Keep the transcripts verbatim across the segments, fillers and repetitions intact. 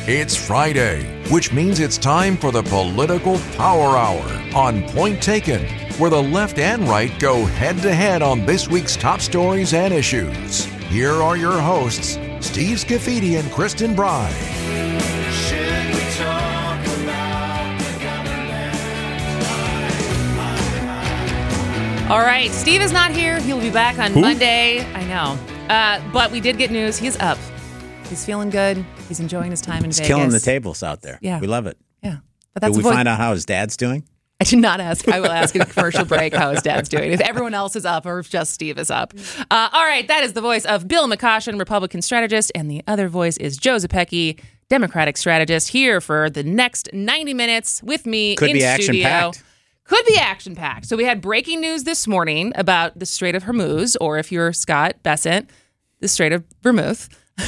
It's Friday, which means it's time for the Political Power Hour on Point Taken, where the left and right go head-to-head on this week's top stories and issues. Here are your hosts, Steve Scafidi and Kristen Bry. Should we talk about the government? All right, Steve is not here. He'll be back on Who? Monday. I know. Uh, but we did get news. He's up. He's feeling good. He's enjoying his time in He's Vegas. killing the tables out there. Yeah. We love it. Yeah. But that's Did we the voice- find out how his dad's doing? I did not ask. I will ask in a commercial break how his dad's doing. If everyone else is up or if just Steve is up. Uh, all right, that is the voice of Bill McCoshen, Republican strategist, and the other voice is Joe Zepecki, Democratic strategist, here for the next ninety minutes with me Could in be studio. action-packed. Could be action-packed. So we had breaking news this morning about the Strait of Hormuz, or if you're Scott Bessent, the Strait of Vermouth.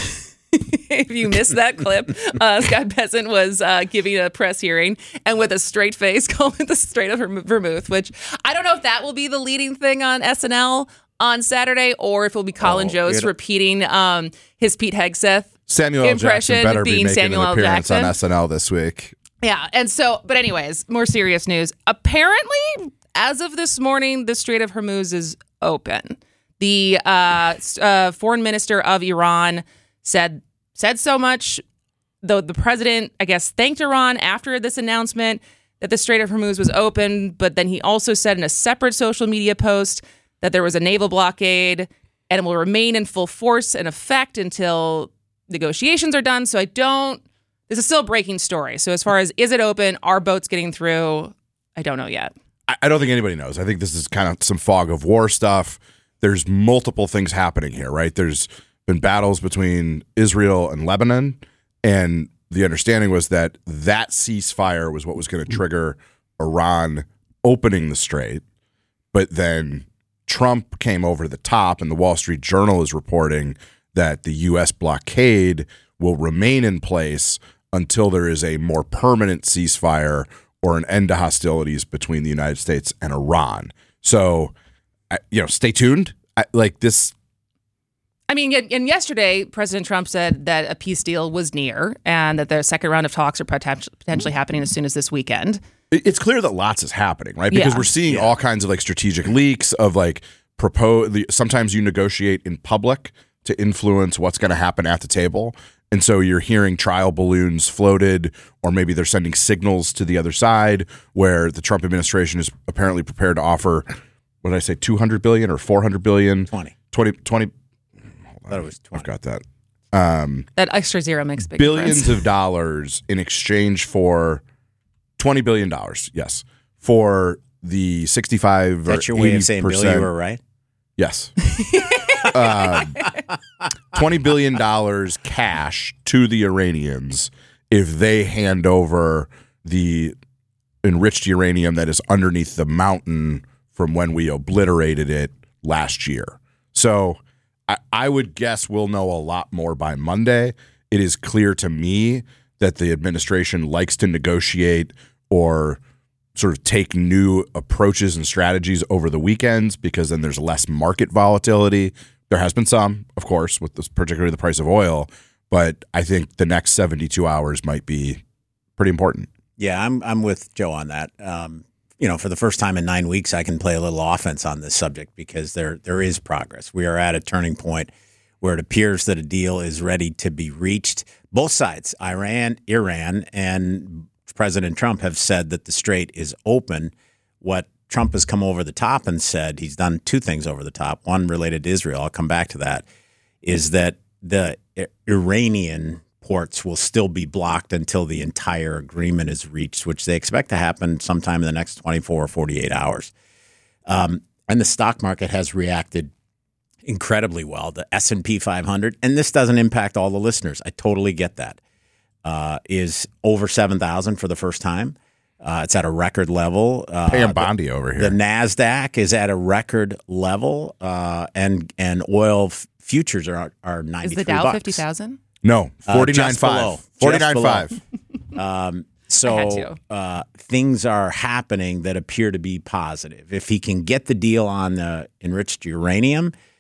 If you missed that clip, uh, Scott Bessent was uh, giving a press hearing and with a straight face called it the Strait of Vermouth, which I don't know if that will be the leading thing on S N L on Saturday or if it'll be Colin Oh, Jost it'll- repeating um, his Pete Hegseth Samuel L. impression Jackson better be being making Samuel an L. appearance Jackson. on S N L this week. Yeah, and so, but anyways, more serious news. Apparently, as of this morning, the Strait of Hormuz is open. The uh, s- uh, foreign minister of Iran said said so much, though the president, I guess, thanked Iran after this announcement that the Strait of Hormuz was open, but then he also said in a separate social media post that there was a naval blockade and it will remain in full force and effect until negotiations are done. So I don't, this is still a breaking story. So as far as is it open, are boats getting through, I don't know yet. I, I don't think anybody knows. I think this is kind of some fog of war stuff. There's multiple things happening here, right? There's been battles between Israel and Lebanon, and the understanding was that that ceasefire was what was going to trigger Iran opening the strait. But then Trump came over the top, and the Wall Street Journal is reporting that the U S blockade will remain in place until there is a more permanent ceasefire or an end to hostilities between the United States and Iran. So, I- you know, stay tuned. I, like this. I mean, and and yesterday, President Trump said that a peace deal was near and that the second round of talks are potent- potentially happening as soon as this weekend. it- It's clear that lots is happening, right? Because Yeah. we're seeing all kinds of like strategic leaks of like propose. The, sometimes you negotiate in public to influence what's going to happen at the table. And so you're hearing trial balloons floated, or maybe they're sending signals to the other side where the Trump administration is apparently prepared to offer, what did I say, two hundred billion dollars or four hundred billion dollars? twenty. twenty, twenty I thought it was twenty. I've got that. Um, That extra zero makes a big billions difference. of dollars in exchange for twenty billion dollars, yes, for the sixty-five That's or your way eighty of saying, Bill, percent. you were right? Yes. um, twenty billion dollars cash to the Iranians if they hand over the enriched uranium that is underneath the mountain from when we obliterated it last year. So I, I would guess we'll know a lot more by Monday. It is clear to me that the administration likes to negotiate or sort of take new approaches and strategies over the weekends because then there's less market volatility. There has been some, of course, with this, particularly the price of oil, but I think the next seventy-two hours might be pretty important. Yeah, I'm I'm with Joe on that. Um, you know, for the first time in nine weeks, I can play a little offense on this subject because there there is progress. We are at a turning point where it appears that a deal is ready to be reached. Both sides, Iran, Iran, and President Trump have said that the strait is open. What Trump has come over the top and said, he's done two things over the top. One related to Israel, I'll come back to that, is that the Iranian ports will still be blocked until the entire agreement is reached, which they expect to happen sometime in the next twenty-four or forty-eight hours. Um, and the stock market has reacted incredibly well. The S and P five hundred, and this doesn't impact all the listeners. I totally get that, uh, is over seven thousand for the first time. Uh, it's at a record level. Uh, Paying Bondi over here. The NASDAQ is at a record level, uh, and and oil f- futures are are ninety-three Is the Dow bucks. fifty thousand? No, Uh, forty-nine just below. five. Just forty-nine below. five. Um, I had so to. uh, things are happening that appear to be positive. If he can get the deal on the enriched uranium,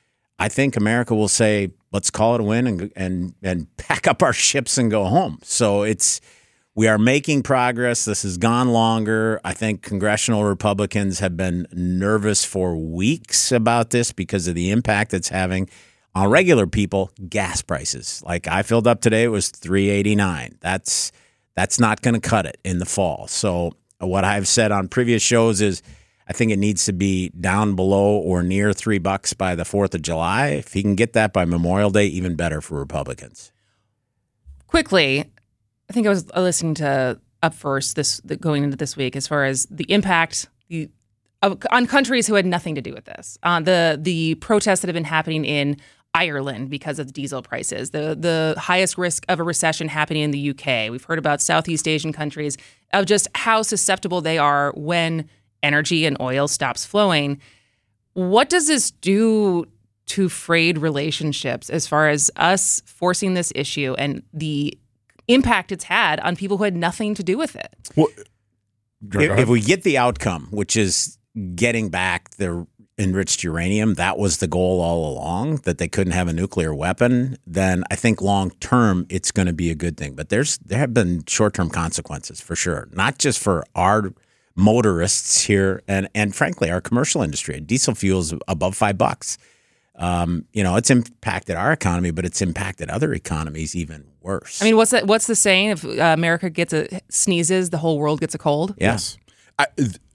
I think America will say, let's call it a win and and and pack up our ships and go home. So it's we are making progress. This has gone longer. I think congressional Republicans have been nervous for weeks about this because of the impact it's having on regular people. Gas prices, like I filled up today, it was three eighty-nine. That's that's not going to cut it in the fall. So what I've said on previous shows is I think it needs to be down below or near three bucks by the fourth of July. If he can get that by Memorial Day, even better for Republicans. Quickly, I think I was listening to Up First this going into this week as far as the impact the, of, on countries who had nothing to do with this. Uh, the the protests that have been happening in Ireland because of diesel prices, the the highest risk of a recession happening in the U K. We've heard about Southeast Asian countries of just how susceptible they are when energy and oil stops flowing. What does this do to frayed relationships as far as us forcing this issue and the impact it's had on people who had nothing to do with it? Well, If, if we get the outcome, which is getting back the enriched uranium, that was the goal all along, that they couldn't have a nuclear weapon, then I think long term it's going to be a good thing. But there's there have been short term consequences for sure, not just for our motorists here and and frankly our commercial industry. Diesel fuel's above five bucks. Um, you know, it's impacted our economy, but it's impacted other economies even worse. I mean, what's that? What's the saying? If uh, America gets a sneezes, the whole world gets a cold. yes. I,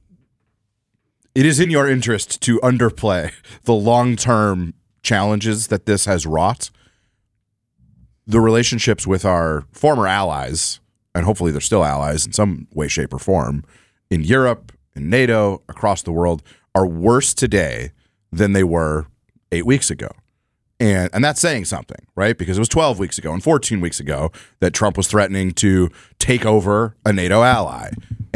it is in your interest to underplay the long-term challenges that this has wrought. The relationships with our former allies, and hopefully they're still allies in some way, shape, or form, in Europe, in NATO, across the world, are worse today than they were eight weeks ago. And and that's saying something, right? Because it was twelve weeks ago and fourteen weeks ago that Trump was threatening to take over a NATO ally.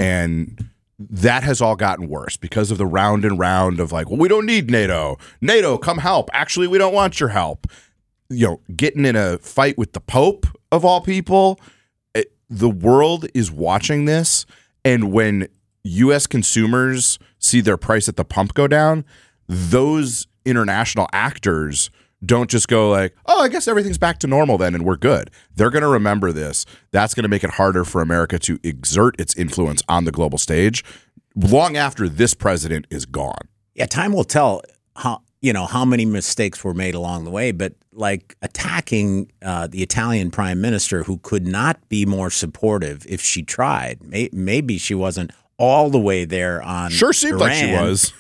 And that has all gotten worse because of the round and round of like, well, we don't need NATO. NATO, come help. Actually, we don't want your help. You know, getting in a fight with the Pope, of all people. It, the world is watching this. And when U S consumers see their price at the pump go down, those international actors don't just go like, oh, I guess everything's back to normal then and we're good. They're going to remember this. That's going to make it harder for America to exert its influence on the global stage long after this president is gone. Yeah, time will tell how you know how many mistakes were made along the way, but like attacking uh, the Italian prime minister, who could not be more supportive if she tried. May- maybe she wasn't all the way there on Sure seemed Iran, like she was.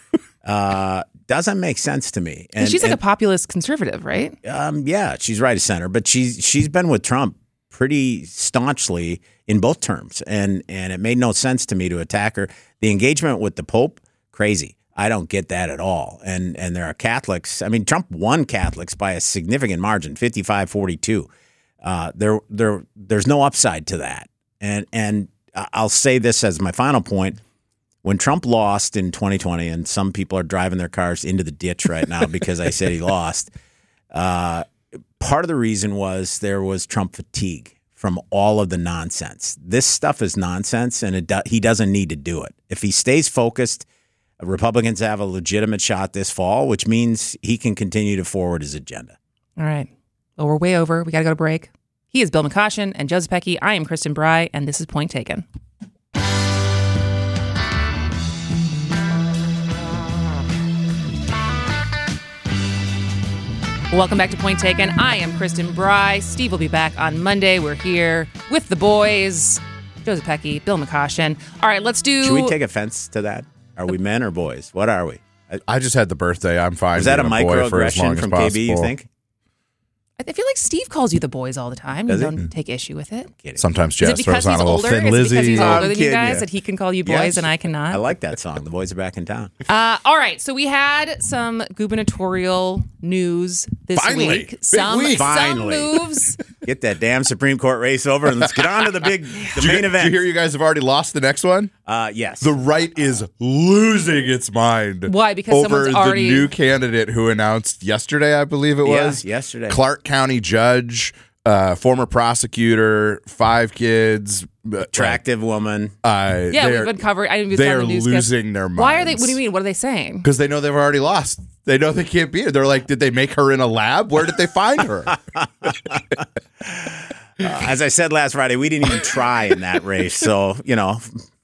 uh, doesn't make sense to me. And, she's like a populist conservative, right? Um, yeah, she's right of center, but she's she's been with Trump pretty staunchly in both terms, and and it made no sense to me to attack her. The engagement with the Pope, crazy. I don't get that at all. And and there are Catholics. I mean, Trump won Catholics by a significant margin, fifty-five forty-two. Uh, there there there's no upside to that. And and I'll say this as my final point. When Trump lost in twenty twenty, and some people are driving their cars into the ditch right now because I said he lost, uh, part of the reason was there was Trump fatigue from all of the nonsense. This stuff is nonsense, and it do- he doesn't need to do it. If he stays focused, Republicans have a legitimate shot this fall, which means he can continue to forward his agenda. All right. Well, we're way over. We got to go to break. He is Bill McCoshen and Joseph Pecky. I am Kristen Bry, and this is Point Taken. Welcome back to Point Taken. I am Kristen Bry. Steve will be back on Monday. We're here with the boys, Joseph Pecky, Bill McCoshen. All right, let's do... Should we take offense to that? Are we men or boys? What are we? I just had the birthday. I'm fine. Is that a being boy for as long microaggression as from K B, you possible. think? I feel like Steve calls you the boys all the time. Does you he? don't take issue with it. Kidding. Sometimes Is Jess it because throws on he's a little older? Thin Is it Lizzy. because he's Oh, older I'm than you kidding guys you. that he can call you boys Yes. and I cannot? I like that song. The boys are back in town. Uh, all right, so we had some gubernatorial news this Finally. week. Big Some, week. some Finally. moves. Get that damn Supreme Court race over and let's get on to the big, the Did you, main did event. you hear you guys have already lost the next one? Uh, yes. The right is losing its mind. Why? Because over someone's already- the new candidate who announced yesterday, I believe it Yeah, was. yesterday. Clark County judge uh, former prosecutor, five kids, Attractive woman. Uh, Yeah, they're- we've been covered. I They on are the newscast. losing their minds. Why are they? What do you mean? What are they saying? Because they know they've already lost. They know they can't beat her. They're like, did they make her in a lab? Where did they find her? Uh, as I said last Friday, we didn't even try in that race. So, you know,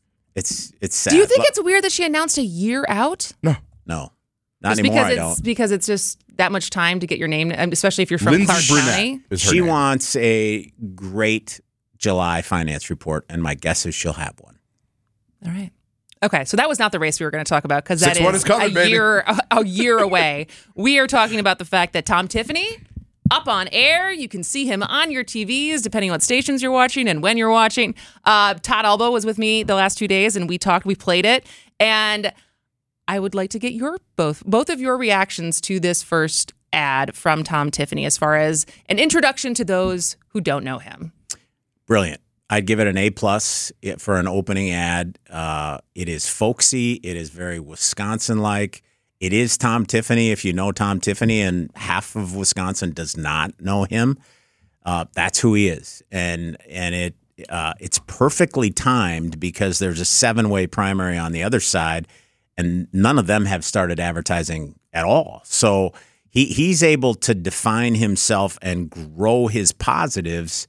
it's it's sad. Do you think But- it's weird that she announced a year out? No. No, not Just anymore, because I it's don't. because it's just that much time to get your name, um, especially if you're from Lindsay Clark Brunette County. is her She name. wants a great July finance report, and my guess is she'll have one. All right. Okay, so that was not the race we were going to talk about because that six one is is coming, a baby. year a, a year away. We are talking about the fact that Tom Tiffany up on air. You can see him on your T Vs depending on what stations you're watching and when you're watching. Uh, Todd Albo was with me the last two days, and we talked. We played it, and I would like to get your both both of your reactions to this first ad from Tom Tiffany as far as an introduction to those who don't know him. Brilliant. I'd give it an A plus for an opening ad. Uh, it is folksy. It is very Wisconsin-like. It is Tom Tiffany. If you know Tom Tiffany, and half of Wisconsin does not know him, uh, that's who he is. And and it uh, it's perfectly timed because there's a seven-way primary on the other side, and none of them have started advertising at all. So he he's able to define himself and grow his positives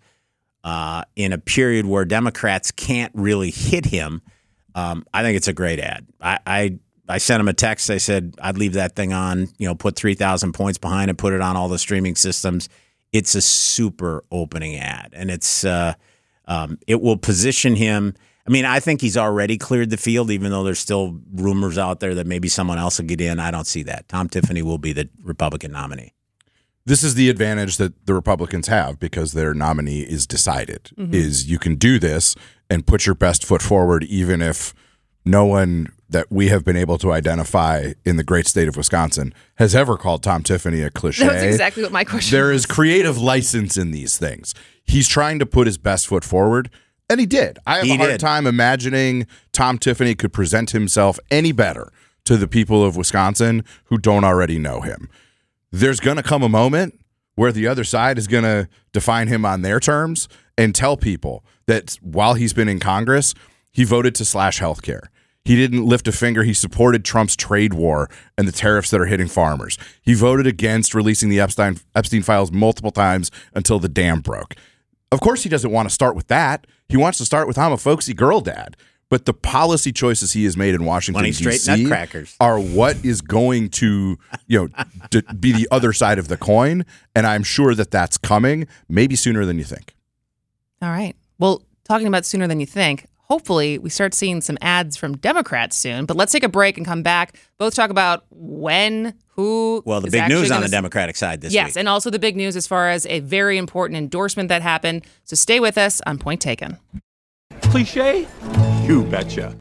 Uh, in a period where Democrats can't really hit him. um, I think it's a great ad. I, I I sent him a text. I said I'd leave that thing on. You know, put three thousand points behind it. Put it on all the streaming systems. It's a super opening ad, and it's uh, um, it will position him. I mean, I think he's already cleared the field, even though there's still rumors out there that maybe someone else will get in. I don't see that. Tom Tiffany will be the Republican nominee. This is the advantage that the Republicans have because their nominee is decided, is you can do this and put your best foot forward even if no one that we have been able to identify in the great state of Wisconsin has ever called Tom Tiffany a cliche. That was exactly what my question There was. is creative license in these things. He's trying to put his best foot forward, and he did. I have He a hard did. time imagining Tom Tiffany could present himself any better to the people of Wisconsin who don't already know him. There's going to come a moment where the other side is going to define him on their terms and tell people that while he's been in Congress, he voted to slash healthcare. He didn't lift a finger. He supported Trump's trade war and the tariffs that are hitting farmers. He voted against releasing the Epstein, Epstein files multiple times until the dam broke. Of course, he doesn't want to start with that. He wants to start with I'm a folksy girl dad. But the policy choices he has made in Washington, Twenty D straight C nutcrackers. are what is going to, you know, to be the other side of the coin. And I'm sure that that's coming maybe sooner than you think. All right. Well, talking about sooner than you think, hopefully we start seeing some ads from Democrats soon. But let's take a break and come back. Both talk about when, who. Well, the is big actually news on gonna the s- Democratic side this Yes, week. and also the big news as far as a very important endorsement that happened. So stay with us on Point Taken. Cliche? You betcha.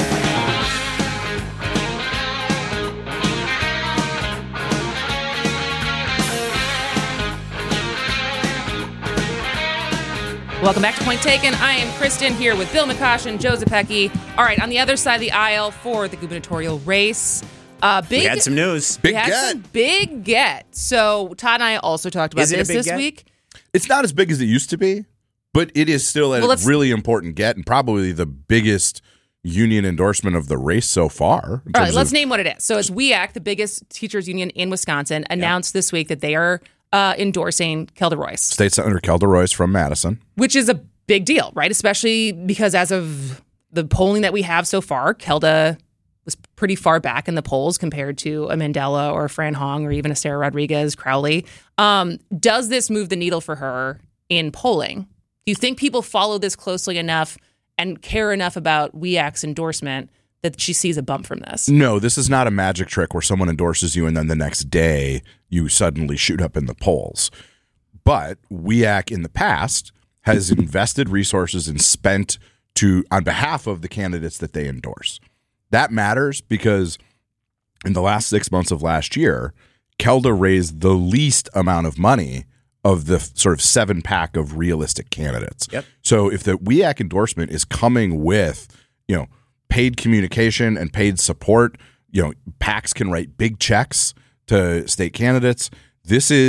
Welcome back to Point Taken. I am Kristen here with Bill McCoshen, Joe Zepecki. All right, on the other side of the aisle for the gubernatorial race. Uh, big, We had some news. we Big had get. some big get. So Todd and I also talked about Is it a this big this get? week. It's not as big as it used to be, but it is still a Well, let's- really important get and probably the biggest union endorsement of the race so far. in All right, terms let's of- name what it is. So it's W E A C, the biggest teachers union in Wisconsin, announced this week that they are uh, endorsing Kelda Royce, State Senator Kelda Royce from Madison. which is a big deal, right? Especially because as of the polling that we have so far, Kelda was pretty far back in the polls compared to a Mandela or a Fran Hong or even a Sarah Rodriguez, Crowley. Um, does this move the needle for her in polling? Do you think people follow this closely enough and care enough about W E A C's endorsement that she sees a bump from this? No, this is not a magic trick where someone endorses you and then the next day you suddenly shoot up in the polls. But W E A C in the past has invested resources and spent to on behalf of the candidates that they endorse. That matters because in the last six months of last year, Kelda raised the least amount of money of the sort of seven pack of realistic candidates. Yep. So if the W E A C endorsement is coming with, you know, paid communication and paid support, you know, PACs can write big checks to state candidates. This is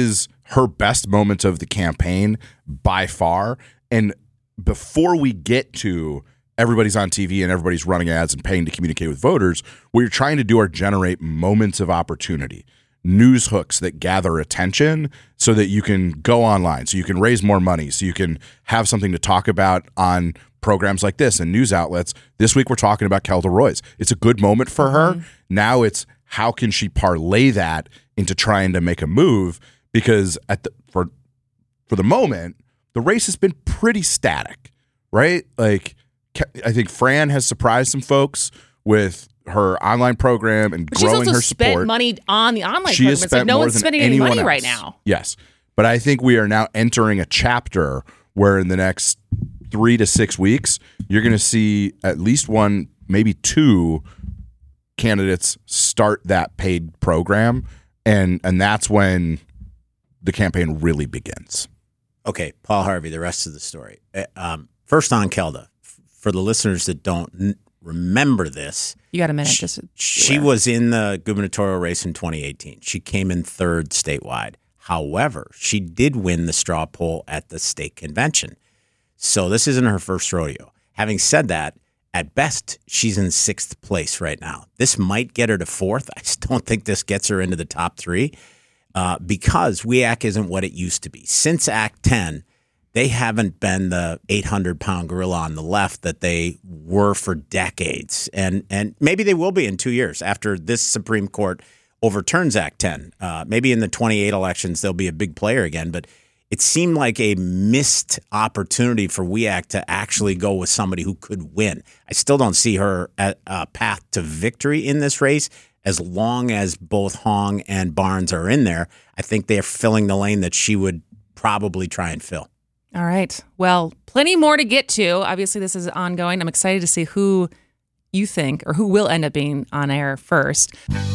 her best moments of the campaign by far. And before we get to everybody's on T V and everybody's running ads and paying to communicate with voters, what you're trying to do are generate moments of opportunity, news hooks that gather attention so that you can go online, so you can raise more money, so you can have something to talk about on programs like this and news outlets. This week we're talking about Kelda Roys. It's a good moment for her. Now it's how can she parlay that into trying to make a move, because at the for for the moment the race has been pretty static, right? Like I think Fran has surprised some folks with her online program and But growing she's also her support. spent money on the online She program. has It's spent like no more one's than spending any anyone money else. right now. Yes. But I think we are now entering a chapter where in the next three to six weeks, you're going to see at least one, maybe two candidates start that paid program. And, and that's when the campaign really begins. Okay, Paul Harvey, the rest of the story. Uh, Um, first on Kelda, f- for the listeners that don't n- remember this, You got a minute. she, Just she was in the gubernatorial race in twenty eighteen. She came in third statewide. However, she did win the straw poll at the state convention. So this isn't her first rodeo. Having said that, at best, she's in sixth place right now. This might get her to fourth. I just don't think this gets her into the top three. Uh, because W E A C isn't what it used to be. Since Act ten, they haven't been the eight hundred pound gorilla on the left that they were for decades. And and maybe they will be in two years after this Supreme Court overturns Act ten. Uh, maybe in the twenty-eight elections, they'll be a big player again. But it seemed like a missed opportunity for W E A C to actually go with somebody who could win. I still don't see her at a path to victory in this race. As long as both Hong and Barnes are in there, I think they're filling the lane that she would probably try and fill. All right. Well, plenty more to get to. Obviously, this is ongoing. I'm excited to see who you think or who will end up being on air first.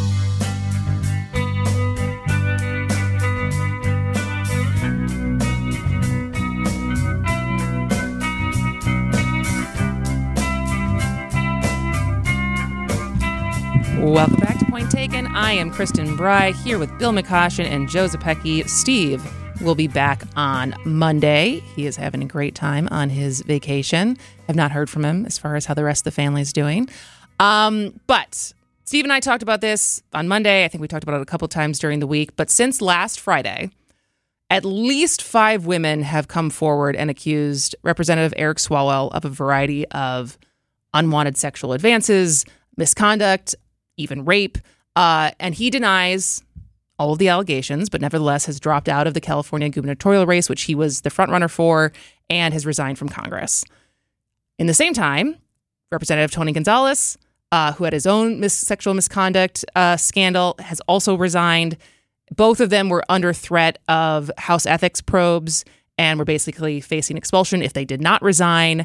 Welcome back to Point Taken. I am Kristen Bry here with Bill McCoshen and Joe Zepecki. Steve will be back on Monday. He is having a great time on his vacation. I've not heard from him as far as how the rest of the family is doing. Um, but Steve and I talked about this on Monday. I think we talked about it a couple times during the week. But since last Friday, at least five women have come forward and accused Representative Eric Swalwell of a variety of unwanted sexual advances, misconduct, even rape. Uh, and he denies all of the allegations, but nevertheless has dropped out of the California gubernatorial race, which he was the frontrunner for, and has resigned from Congress. In the same time, Representative Tony Gonzalez, uh, who had his own mis- sexual misconduct uh, scandal, has also resigned. Both of them were under threat of House ethics probes and were basically facing expulsion if they did not resign.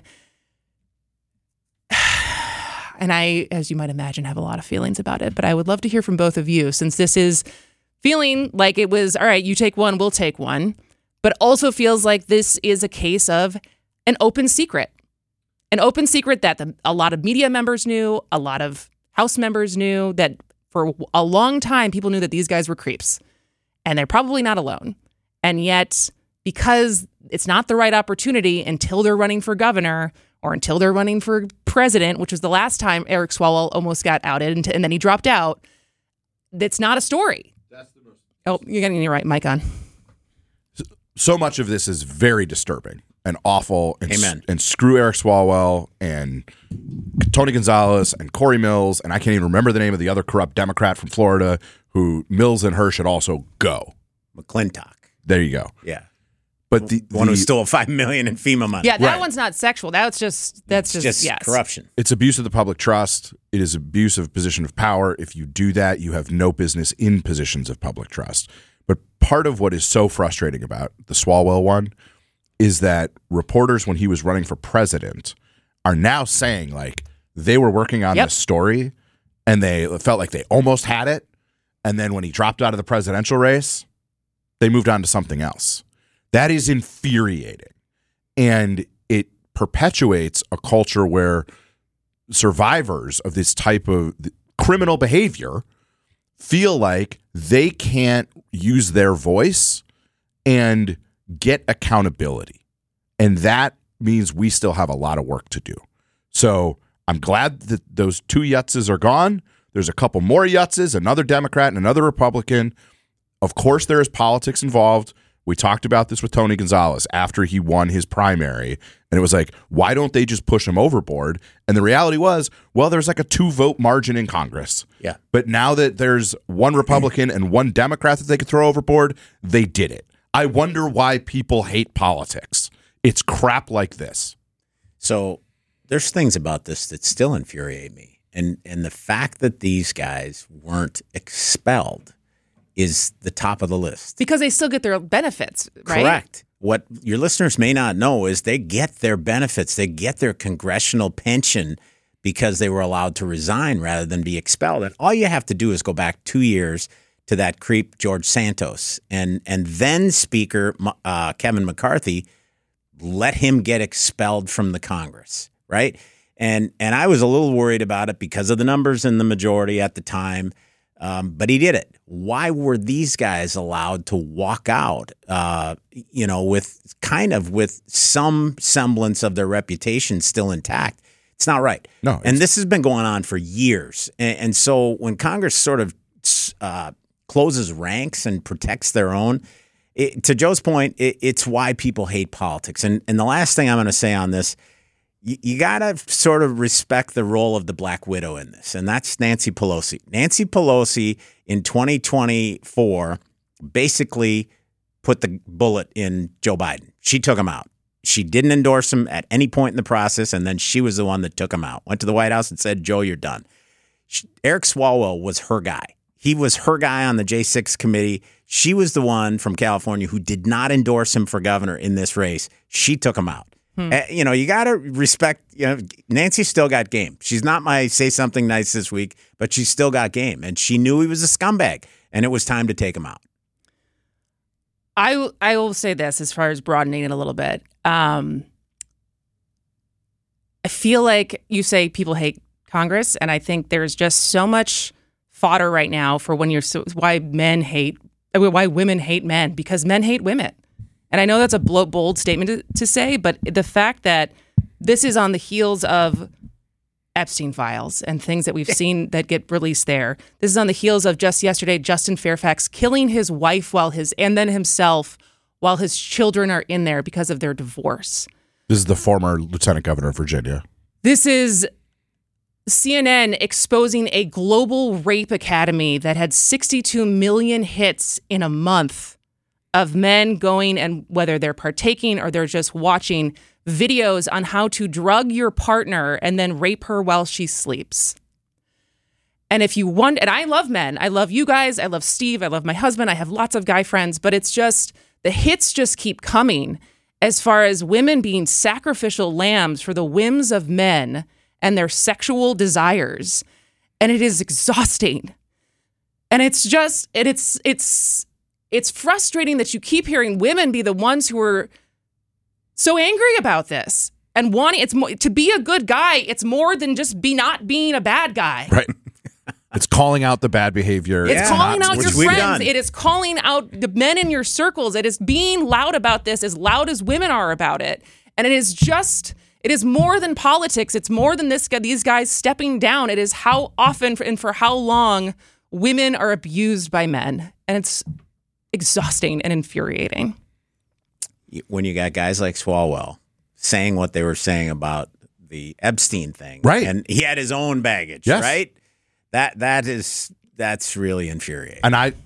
And I, as you might imagine, have a lot of feelings about it. But I would love to hear from both of you, since this is feeling like it was, all right, you take one, we'll take one, but also feels like this is a case of an open secret. An open secret that the, a lot of media members knew, a lot of House members knew, that for a long time, people knew that these guys were creeps. And they're probably not alone. And yet, because it's not the right opportunity until they're running for governor or until they're running for president, which was the last time Eric Swalwell almost got outed and, and then he dropped out, that's not a story. That's the most. Oh, you're getting your right mic on. So much of this is very disturbing and awful. And, Amen. And screw Eric Swalwell and Tony Gonzalez and Corey Mills. And I can't even remember the name of the other corrupt Democrat from Florida who Mills and her should also go. McClintock. There you go. Yeah. But the, The one who the- stole five million in FEMA money. Yeah, that Right. one's not sexual. That's just, that's just, Just yes. corruption. It's abuse of the public trust. It is abuse of position of power. If you do that, you have no business in positions of public trust. But part of what is so frustrating about the Swalwell one is that reporters, when he was running for president, are now saying like they were working on Yep. this story and they felt like they almost had it. And then when he dropped out of the presidential race, they moved on to something else. That is infuriating. And it perpetuates a culture where survivors of this type of criminal behavior feel like they can't use their voice and get accountability. And that means we still have a lot of work to do. So I'm glad that those two Yutzes are gone. There's a couple more Yutzes, another Democrat and another Republican. Of course, there is politics involved. We talked about this with Tony Gonzalez after he won his primary. And it was like, why don't they just push him overboard? And the reality was, well, there's like a two-vote margin in Congress. Yeah. But now that there's one Republican and one Democrat that they could throw overboard, they did it. I wonder why people hate politics. It's crap like this. So there's things about this that still infuriate me. And and the fact that these guys weren't expelled is the top of the list. Because they still get their benefits, right? Correct. What your listeners may not know is they get their benefits. They get their congressional pension because they were allowed to resign rather than be expelled. And all you have to do is go back two years to that creep George Santos. And, and then Speaker uh, Kevin McCarthy let him get expelled from the Congress, right? And and I was a little worried about it because of the numbers in the majority at the time. Um, but he did it. Why were these guys allowed to walk out, uh, you know, with kind of with some semblance of their reputation still intact? It's not right. No, and this has been going on for years. And, and so when Congress sort of uh, closes ranks and protects their own, it, to Joe's point, it, it's why people hate politics. And, and the last thing I'm going to say on this, you, you got to sort of respect the role of the Black Widow in this, and that's Nancy Pelosi. Nancy Pelosi in twenty twenty-four basically put the bullet in Joe Biden. She took him out. She didn't endorse him at any point in the process, and then she was the one that took him out. Went to the White House and said, Joe, you're done. She, Eric Swalwell was her guy. He was her guy on the J six committee. She was the one from California who did not endorse him for governor in this race. She took him out. Hmm. Uh, you know, you got to respect, you know, Nancy still got game. She's not my say something nice this week, but she's still got game. And she knew he was a scumbag, and it was time to take him out. I, I will say this as far as broadening it a little bit. Um, I feel like you say people hate Congress, and I think there's just so much fodder right now for when you're so, why men hate, why women hate men, because men hate women. And I know that's a bold statement to, to say, but the fact that this is on the heels of Epstein files and things that we've seen that get released there. This is on the heels of just yesterday, Justin Fairfax killing his wife while his, and then himself while his children are in there because of their divorce. This is the former lieutenant governor of Virginia. This is C N N exposing a global rape academy that had sixty-two million hits in a month of men going, and whether they're partaking or they're just watching videos on how to drug your partner and then rape her while she sleeps. And if you want, and I love men, I love you guys, I love Steve, I love my husband, I have lots of guy friends, but it's just, the hits just keep coming as far as women being sacrificial lambs for the whims of men and their sexual desires. And it is exhausting. And it's just, and it's, it's, it's frustrating that you keep hearing women be the ones who are so angry about this and wanting, it's more, to be a good guy. It's more than just be not being a bad guy. Right. It's calling out the bad behavior. It's Yeah. calling out Which your we've friends. done. It is calling out the men in your circles. It is being loud about this as loud as women are about it. And it is just, it is more than politics. It's more than this guy, these guys stepping down. It is how often and for how long women are abused by men. And it's exhausting and infuriating. When you got guys like Swalwell saying what they were saying about the Epstein thing, Right. and he had his own baggage, Yes. right? That that is that's really infuriating. And I,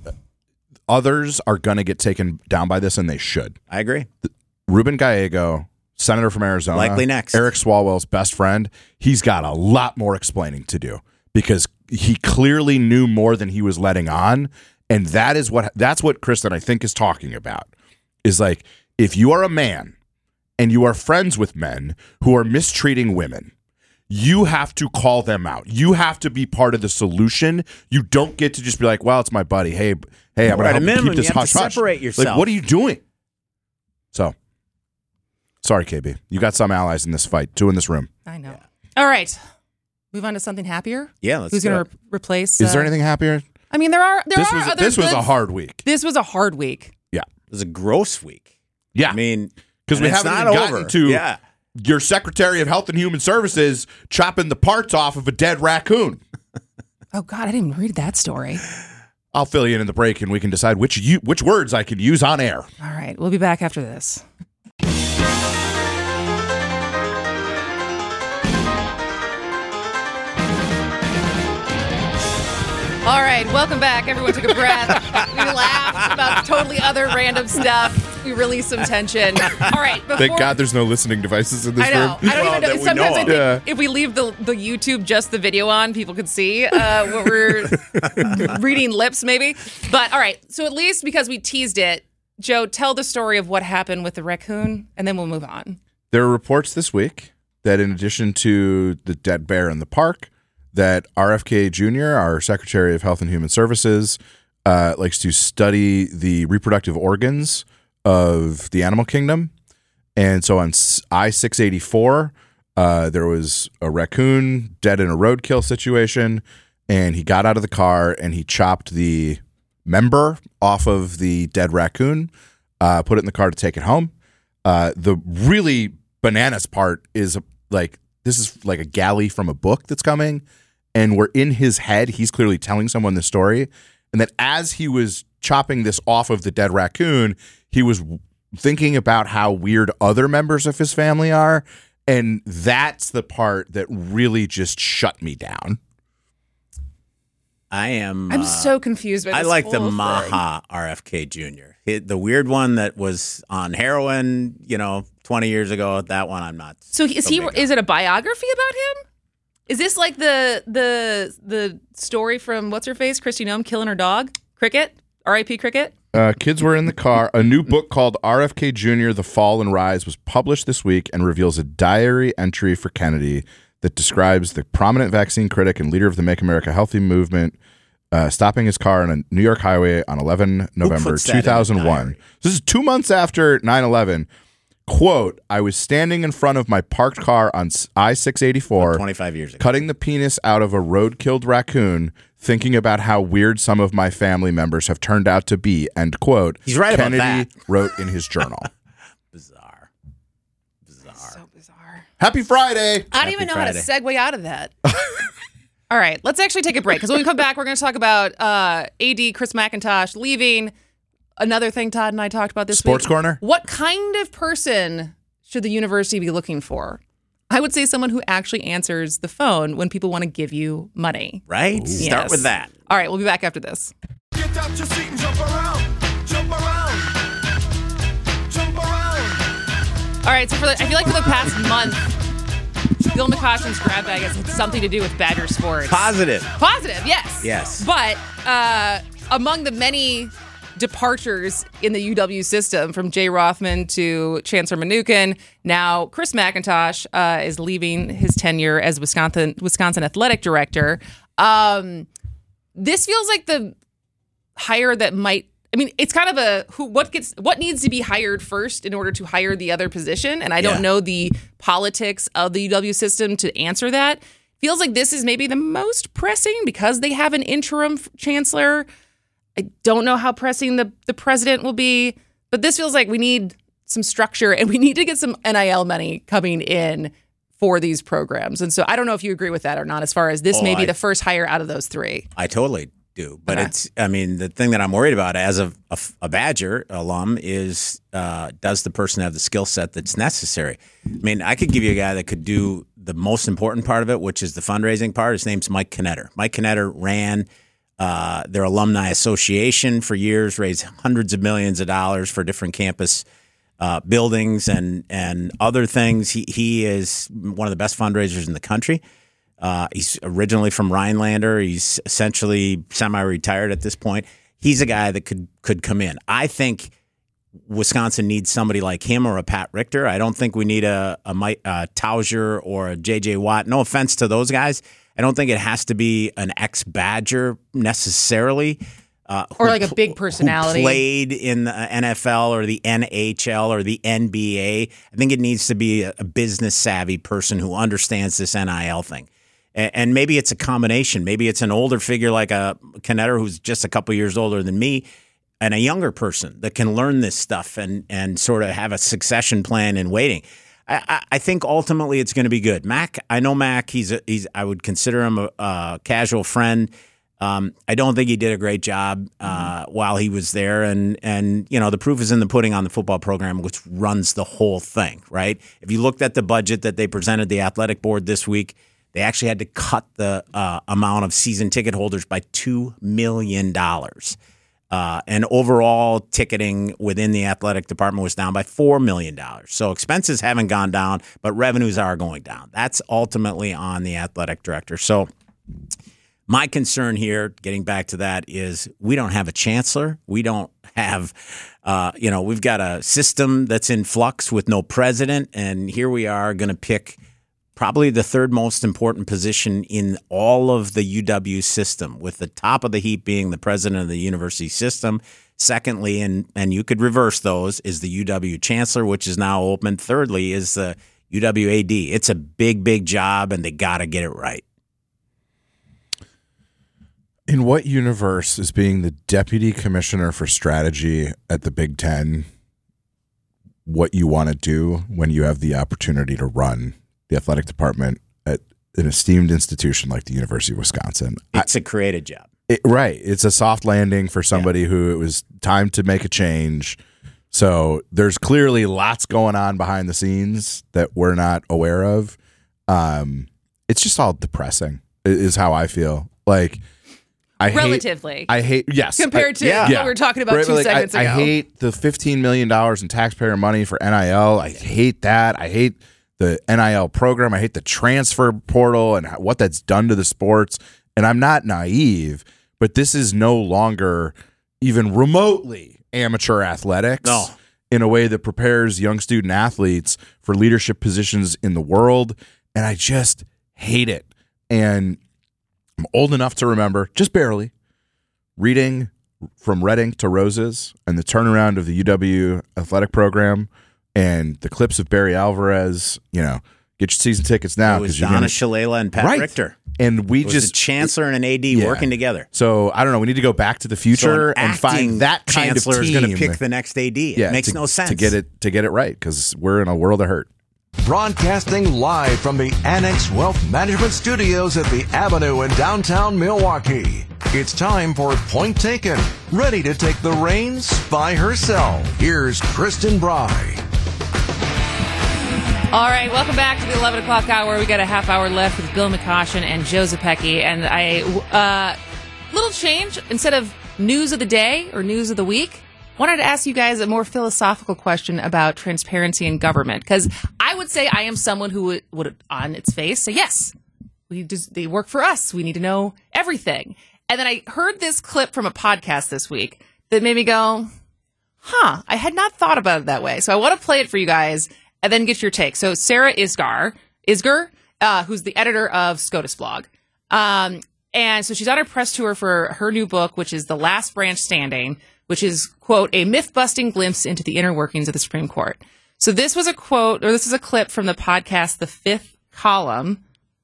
others are going to get taken down by this, and they should. I agree. Ruben Gallego, senator from Arizona, Likely next. Eric Swalwell's best friend, he's got a lot more explaining to do because he clearly knew more than he was letting on. And that is what that's what Kristen, I think, is talking about. Is like, if you are a man and you are friends with men who are mistreating women, you have to call them out. You have to be part of the solution. You don't get to just be like, well, it's my buddy. Hey, hey, I'm Or at a going to help you minimum, keep this you have to hush hush. separate yourself. Like, what are you doing? So, sorry, K B. You got some allies in this fight, two in this room. I know. All right. Move on to something happier. Yeah, let's Who's do going it. to re- replace? Is there uh, anything happier? I mean, there are. There This are was other this was good- a hard week. This was a hard week. Yeah. It was a gross week. Yeah. I mean, because we and it's haven't not even gotten over. to Yeah. your Secretary of Health and Human Services chopping the parts off of a dead raccoon. Oh, God, I didn't even read that story. I'll fill you in in the break, and we can decide which you, which words I can use on air. All right, we'll be back after this. All right, welcome back. Everyone took a breath. We laughed about totally other random stuff. We released some tension. All right, before... Thank God there's no listening devices in this I know. room. I don't Well, even know. that we Sometimes know I of. think Yeah. if we leave the, the YouTube just the video on, people could see uh, what we're reading lips, maybe. But all right, so at least because we teased it, Joe, tell the story of what happened with the raccoon, and then we'll move on. There are reports this week that in addition to the dead bear in the park, that R F K Junior, our Secretary of Health and Human Services, uh, likes to study the reproductive organs of the animal kingdom. And so on I six eighty-four, uh, there was a raccoon dead in a roadkill situation, and he got out of the car and he chopped the member off of the dead raccoon, uh, put it in the car to take it home. Uh, the really bananas part is like, this is like a galley from a book that's coming, and we're in his head. He's clearly telling someone the story. And that as he was chopping this off of the dead raccoon, he was thinking about how weird other members of his family are. And that's the part that really just shut me down. I am. I'm uh, so confused by this I like the whole thing. Maha R F K Junior He- The weird one that was on heroin, you know, twenty years ago. That one I'm not. So is he? big Is it a biography about him? Is this like the the the story from what's her face, Kristi Noem killing her dog, Cricket? R I P Cricket. Uh, kids were in the car. A new book called R F K Junior The Fall and Rise was published this week and reveals a diary entry for Kennedy that describes the prominent vaccine critic and leader of the Make America Healthy movement uh, stopping his car on a New York highway on eleven November puts that in a two thousand one. diary? This is two months after nine eleven. Quote, I was standing in front of my parked car on I six eighty-four, twenty-five years ago. cutting the penis out of a road-killed raccoon, thinking about how weird some of my family members have turned out to be, end quote. He's right about Kennedy that. wrote in his journal. Bizarre. Bizarre. So bizarre. Happy Friday. I don't even know Friday. how to segue out of that. All right, let's actually take a break because when we come back, we're going to talk about uh, A D Chris McIntosh leaving. Another thing Todd and I talked about this Sports week. Corner? What kind of person should the university be looking for? I would say someone who actually answers the phone when people want to give you money. Right? Start Yes. with that. All right, we'll be back after this. Get out your seat and jump around. Jump around. Jump around. All right, so for the, I feel like for the past month, Bill McCoshen's grab bag has had something to do with Badger sports. Positive. Positive, yes. Yes. But uh, among the many departures in the U W system, from Jay Rothman to Chancellor Mnuchin, now Chris McIntosh uh, is leaving his tenure as Wisconsin Wisconsin athletic director. Um, this feels like the hire that might. I mean, it's kind of a who what gets what needs to be hired first in order to hire the other position, and I don't Yeah. know the politics of the U W system to answer that. Feels like this is maybe the most pressing because they have an interim f- chancellor. I don't know how pressing the, the president will be, but this feels like we need some structure and we need to get some N I L money coming in for these programs. And so I don't know if you agree with that or not, as far as this Oh, may be I- the first hire out of those three. I totally do. But Okay. it's, I mean, the thing that I'm worried about as a, a, a Badger alum is uh, does the person have the skill set that's necessary? I mean, I could give you a guy that could do the most important part of it, which is the fundraising part. His name's Mike Knetter. Mike Knetter ran uh, their alumni association for years, raised hundreds of millions of dollars for different campus uh, buildings and and other things. He he is one of the best fundraisers in the country. Uh, he's originally from Rhinelander. He's essentially semi-retired at this point. He's a guy that could could come in. I think Wisconsin needs somebody like him or a Pat Richter. I don't think we need a a Mike uh, Tauser or a J J Watt. No offense to those guys. I don't think it has to be an ex-Badger necessarily. Uh, Or who like a pl- big personality. who played in the N F L or the N H L or the N B A. I think it needs to be a, a business-savvy person who understands this N I L thing. And, and maybe it's a combination. Maybe it's an older figure like a Knetter who's just a couple years older than me, and a younger person that can learn this stuff and and sort of have a succession plan in waiting. I, I, I think ultimately it's going to be good. Mac, I know Mac. He's a, he's. I would consider him a, a casual friend. Um, I don't think he did a great job uh, mm-hmm. while he was there, and and you know the proof is in the pudding on the football program, which runs the whole thing, right? If you looked at the budget that they presented the athletic board this week, they actually had to cut the uh, amount of season ticket holders by two million dollars, uh, and overall ticketing within the athletic department was down by four million dollars. So expenses haven't gone down, but revenues are going down. That's ultimately on the athletic director. So. My concern here, getting back to that, is we don't have a chancellor. We don't have, uh, you know, we've got a system that's in flux with no president. And here we are going to pick probably the third most important position in all of the U W system, with the top of the heap being the president of the university system. Secondly, and, and you could reverse those, is the U W chancellor, which is now open. Thirdly is the U W A D. It's a big, big job, and they got to get it right. In what universe is being the deputy commissioner for strategy at the Big Ten what you want to do when you have the opportunity to run the athletic department at an esteemed institution like the University of Wisconsin? It's I, a creative job. It, right. It's a soft landing for somebody yeah. who it was time to make a change. So there's clearly lots going on behind the scenes that we're not aware of. Um, it's just all depressing, is how I feel. Like, I Relatively. Hate, I hate, yes. Compared to I, yeah. what yeah. we were talking about right, two like, seconds I, ago. I hate the fifteen million dollars in taxpayer money for N I L. I hate that. I hate the N I L program. I hate the transfer portal and what that's done to the sports. And I'm not naive, but this is no longer even remotely amateur athletics no. in a way that prepares young student athletes for leadership positions in the world. And I just hate it. And I'm old enough to remember, just barely, reading From Red Ink to Roses and the turnaround of the U W athletic program and the clips of Barry Alvarez. You know, get your season tickets now. It was Donna gonna, Shalala and Pat right. Richter. And we it was just a chancellor and an A D yeah. working together. So I don't know. We need to go back to the future so and find that kind of chancellor team. is going to pick the next A D. It yeah, makes to, no sense to get it to get it right, because we're in a world of hurt. Broadcasting live from the Annex Wealth Management Studios at the Avenue in downtown Milwaukee. It's time for Point Taken. Ready to take the reins by herself. Here's Kristen Bry. All right, welcome back to the eleven o'clock hour. We got a half hour left with Bill McCoshen and Joe Zepecki. And I, uh, little change. Instead of news of the day or news of the week, wanted to ask you guys a more philosophical question about transparency in government. Because I would say I am someone who would, would on its face, say, yes, we just, they work for us. We need to know everything. And then I heard this clip from a podcast this week that made me go, huh, I had not thought about it that way. So I want to play it for you guys and then get your take. So Sarah Isgar, Isger, uh, who's the editor of SCOTUS blog. Um, and so she's on her press tour for her new book, which is The Last Branch Standing, which is, quote, a myth-busting glimpse into the inner workings of the Supreme Court. So this was a quote, or this is a clip from the podcast, The Fifth Column.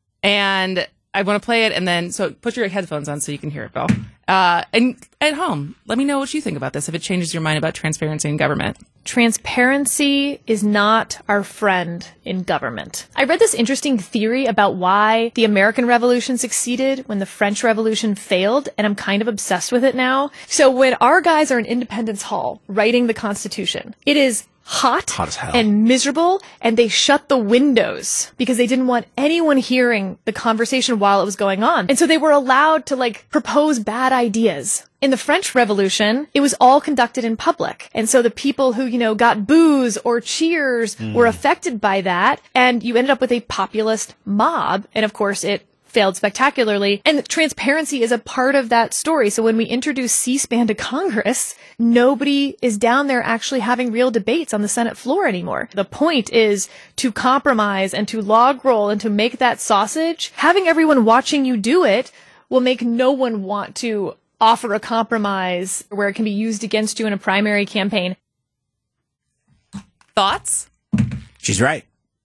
And I want to play it, and then, so put your headphones on so you can hear it, Bill. Uh, and at home, let me know what you think about this, if it changes your mind about transparency in government. Transparency is not our friend in government. I read this interesting theory about why the American Revolution succeeded when the French Revolution failed, and I'm kind of obsessed with it now. So when our guys are in Independence Hall writing the Constitution, it is hot, hot as hell. and miserable, and they shut the windows because they didn't want anyone hearing the conversation while it was going on. And so they were allowed to, like, propose bad ideas. In the French Revolution, it was all conducted in public. And so the people who, you know, got boos or cheers mm. were affected by that. And you ended up with a populist mob. And of course, it failed spectacularly. And transparency is a part of that story. So when we introduce C-SPAN to Congress, nobody is down there actually having real debates on the Senate floor anymore. The point is to compromise and to log roll and to make that sausage. Having everyone watching you do it will make no one want to offer a compromise where it can be used against you in a primary campaign. Thoughts? She's right.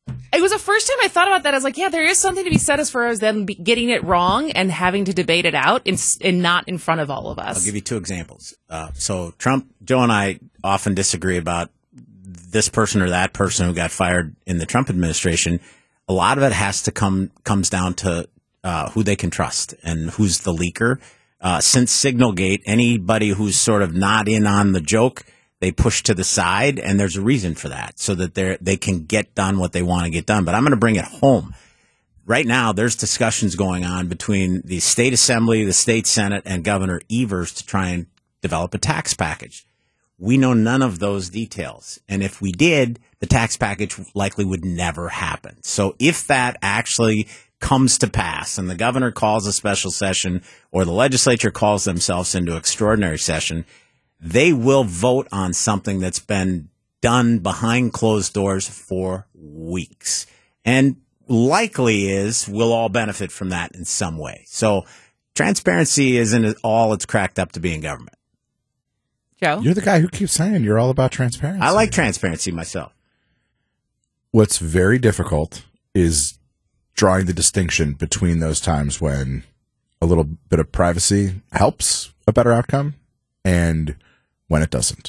It was the first time I thought about that. I was like, yeah, there is something to be said as far as them be getting it wrong and having to debate it out and, and not in front of all of us. I'll give you two examples. Uh, so Trump, Joe and I often disagree about this person or that person who got fired in the Trump administration. A lot of it has to come comes down to uh, who they can trust and who's the leaker. Uh, since Signalgate, anybody who's sort of not in on the joke, they push to the side, and there's a reason for that, so that they they can get done what they want to get done. But I'm going to bring it home. Right now, there's discussions going on between the state assembly, the state senate, and Governor Evers to try and develop a tax package. We know none of those details. And if we did, the tax package likely would never happen. So if that actually comes to pass and the governor calls a special session or the legislature calls themselves into extraordinary session, they will vote on something that's been done behind closed doors for weeks. And likely is we'll all benefit from that in some way. So transparency isn't all it's cracked up to be in government. Joe? You're the guy who keeps saying you're all about transparency. I like transparency myself. What's very difficult is drawing the distinction between those times when a little bit of privacy helps a better outcome and when it doesn't.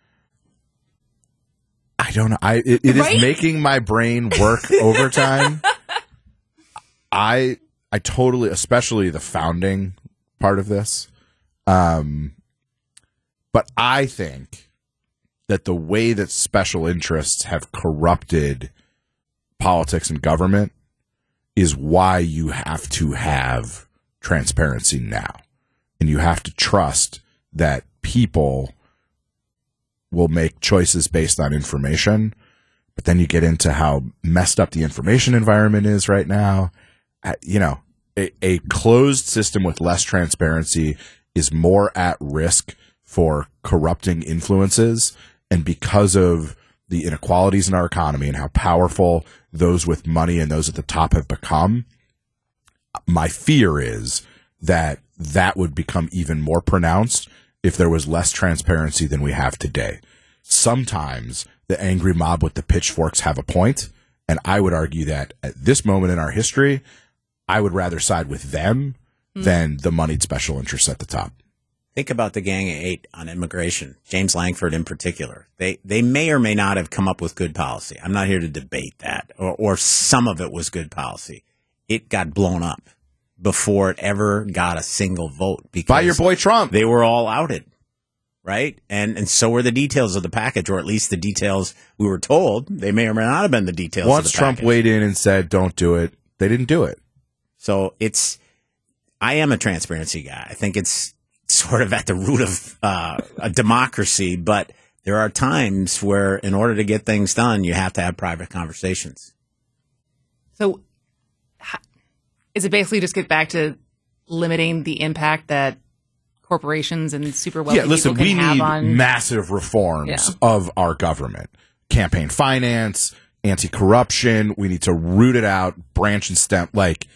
I don't know. I it, it Right? is making my brain work overtime. I I totally, especially the founding part of this. Um, but I think that the way that special interests have corrupted politics and government is why you have to have transparency now. And you have to trust that people will make choices based on information. But then you get into how messed up the information environment is right now. Uh, you know, a, a closed system with less transparency is more at risk for corrupting influences. And because of the inequalities in our economy and how powerful those with money and those at the top have become, my fear is that that would become even more pronounced if there was less transparency than we have today. Sometimes the angry mob with the pitchforks have a point, and I would argue that at this moment in our history, I would rather side with them mm. than the moneyed special interests at the top. Think about the Gang of Eight on immigration, James Langford in particular. They they may or may not have come up with good policy. I'm not here to debate that, or, or some of it was good policy. It got blown up before it ever got a single vote. Because by your boy Trump. They were all outed, right? And and so were the details of the package, or at least the details we were told. They may or may not have been the details Once of the Trump package. weighed in and said, don't do it, they didn't do it. So it's, I am a transparency guy. I think it's sort of at the root of uh, a democracy, but there are times where in order to get things done, you have to have private conversations. So ha- is it basically just get back to limiting the impact that corporations and super wealthy Yeah, listen, people we can have need on massive reforms Yeah. of our government. Campaign finance, anti-corruption. We need to root it out, branch and stem. Like,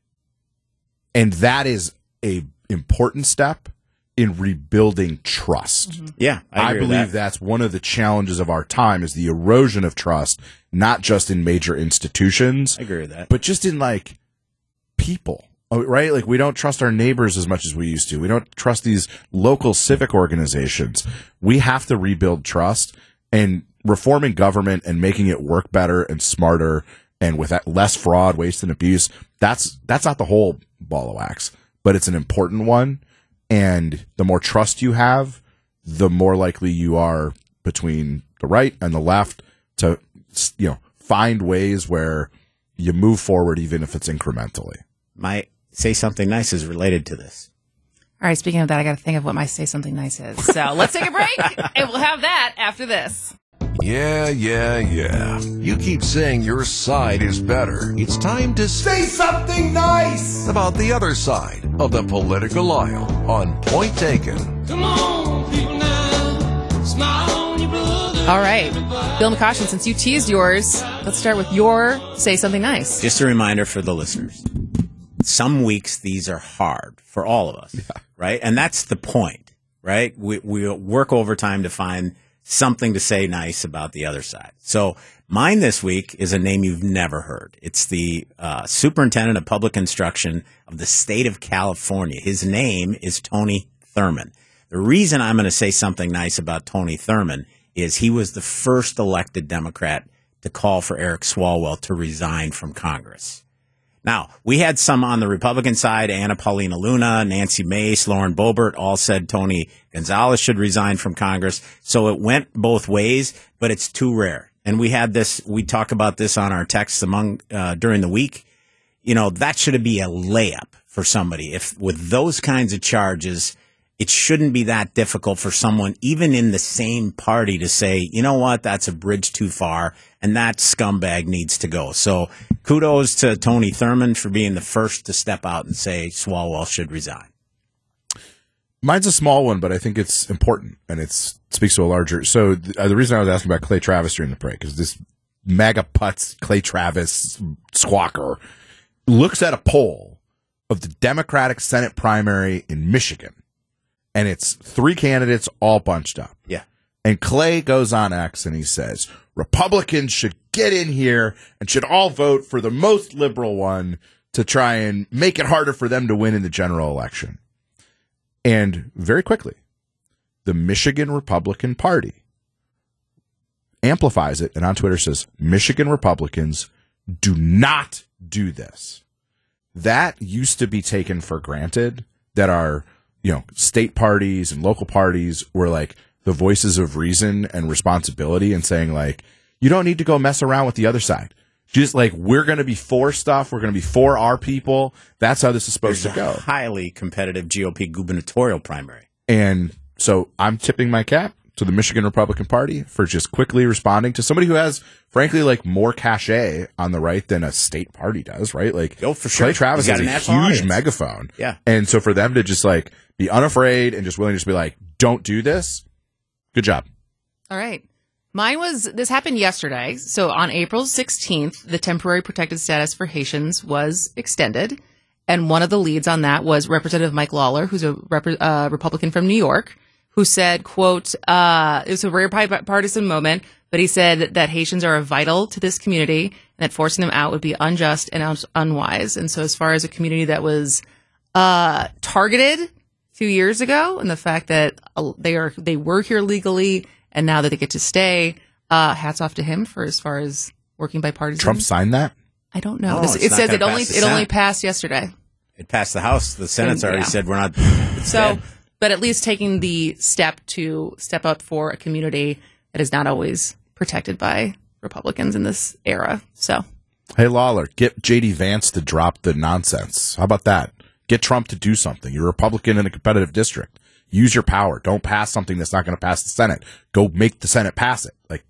and that is a important step in rebuilding trust. Mm-hmm. Yeah, I, I, agree with believe that. that's one of the challenges of our time is the erosion of trust, not just in major institutions, I agree with that. but just in like people, oh, right? Like we don't trust our neighbors as much as we used to. We don't trust these local civic organizations. We have to rebuild trust, and reforming government and making it work better and smarter and with that less fraud, waste, and abuse. That's, that's not the whole ball of wax, but it's an important one. And the more trust you have, the more likely you are between the right and the left to, you know, find ways where you move forward, even if it's incrementally. My say something nice is related to this. All right, speaking of that, I got to think of what my say something nice is. So let's take a break, and we'll have that after this. Yeah, yeah, yeah. You keep saying your side is better. It's time to say something nice about the other side of the political aisle on Point Taken. Come on, people now, smile on your brother. All right, Bill McCoshen, since you teased yours, let's start with your say something nice. Just a reminder for the listeners. Some weeks these are hard for all of us, yeah. right? And that's the point, right? We we work overtime to find something to say nice about the other side. So Mine this week is a name you've never heard. It's the uh, superintendent of public instruction of the state of California. His name is Tony Thurmond. The reason I'm going to say something nice about Tony Thurmond is he was the first elected Democrat to call for Eric Swalwell to resign from Congress. Now, we had some on the Republican side, Anna Paulina Luna, Nancy Mace, Lauren Boebert, all said Tony Gonzalez should resign from Congress. So it went both ways, but it's too rare. And we had this, we talk about this on our texts among uh, during the week. You know, that should be a layup for somebody. If with those kinds of charges, it shouldn't be that difficult for someone, even in the same party, to say, you know what, that's a bridge too far, and that scumbag needs to go. So kudos to Tony Thurmond for being the first to step out and say Swalwell should resign. Mine's a small one, but I think it's important, and it speaks to a larger. So th- uh, the reason I was asking about Clay Travis during the break is this MAGA putz Clay Travis squawker looks at a poll of the Democratic Senate primary in Michigan, and it's three candidates all bunched up. Yeah. And Clay goes on X and he says, Republicans should get in here and should all vote for the most liberal one to try and make it harder for them to win in the general election. And very quickly, the Michigan Republican Party amplifies it and on Twitter says, Michigan Republicans do not do this. That used to be taken for granted, that our, you know, state parties and local parties were like the voices of reason and responsibility and saying like, you don't need to go mess around with the other side. Just like, we're going to be for stuff. We're going to be for our people. That's how this is supposed There's to go. A highly competitive G O P gubernatorial primary. And so I'm tipping my cap to the Michigan Republican Party for just quickly responding to somebody who has, frankly, like more cachet on the right than a state party does, right? Like, Oh, for sure. Clay Travis He's has got a a national huge audience. megaphone. Yeah. And so for them to just like be unafraid and just willing to just be like, don't do this. Good job. All right. Mine was, this happened yesterday. So on April sixteenth, the temporary protected status for Haitians was extended. And one of the leads on that was Representative Mike Lawler, who's a rep- uh, Republican from New York, who said, quote, uh, it was a very bipartisan moment, but he said that Haitians are vital to this community and that forcing them out would be unjust and un- unwise. And so as far as a community that was uh, targeted two years ago and the fact that uh, they are they were here legally and now that they get to stay, uh, hats off to him for as far as working bipartisan. Trump signed that? I don't know. No, This- it's it not says gonna it only pass the it only Senate. passed yesterday. It passed the House. The Senate's already Yeah. said we're not. It's So, dead. but at least taking the step to step up for a community that is not always protected by Republicans in this era. So, Hey, Lawler, get J D Vance to drop the nonsense. How about that? Get Trump to do something. You're a Republican in a competitive district. Use your power. Don't pass something that's not going to pass the Senate. Go make the Senate pass it. Like,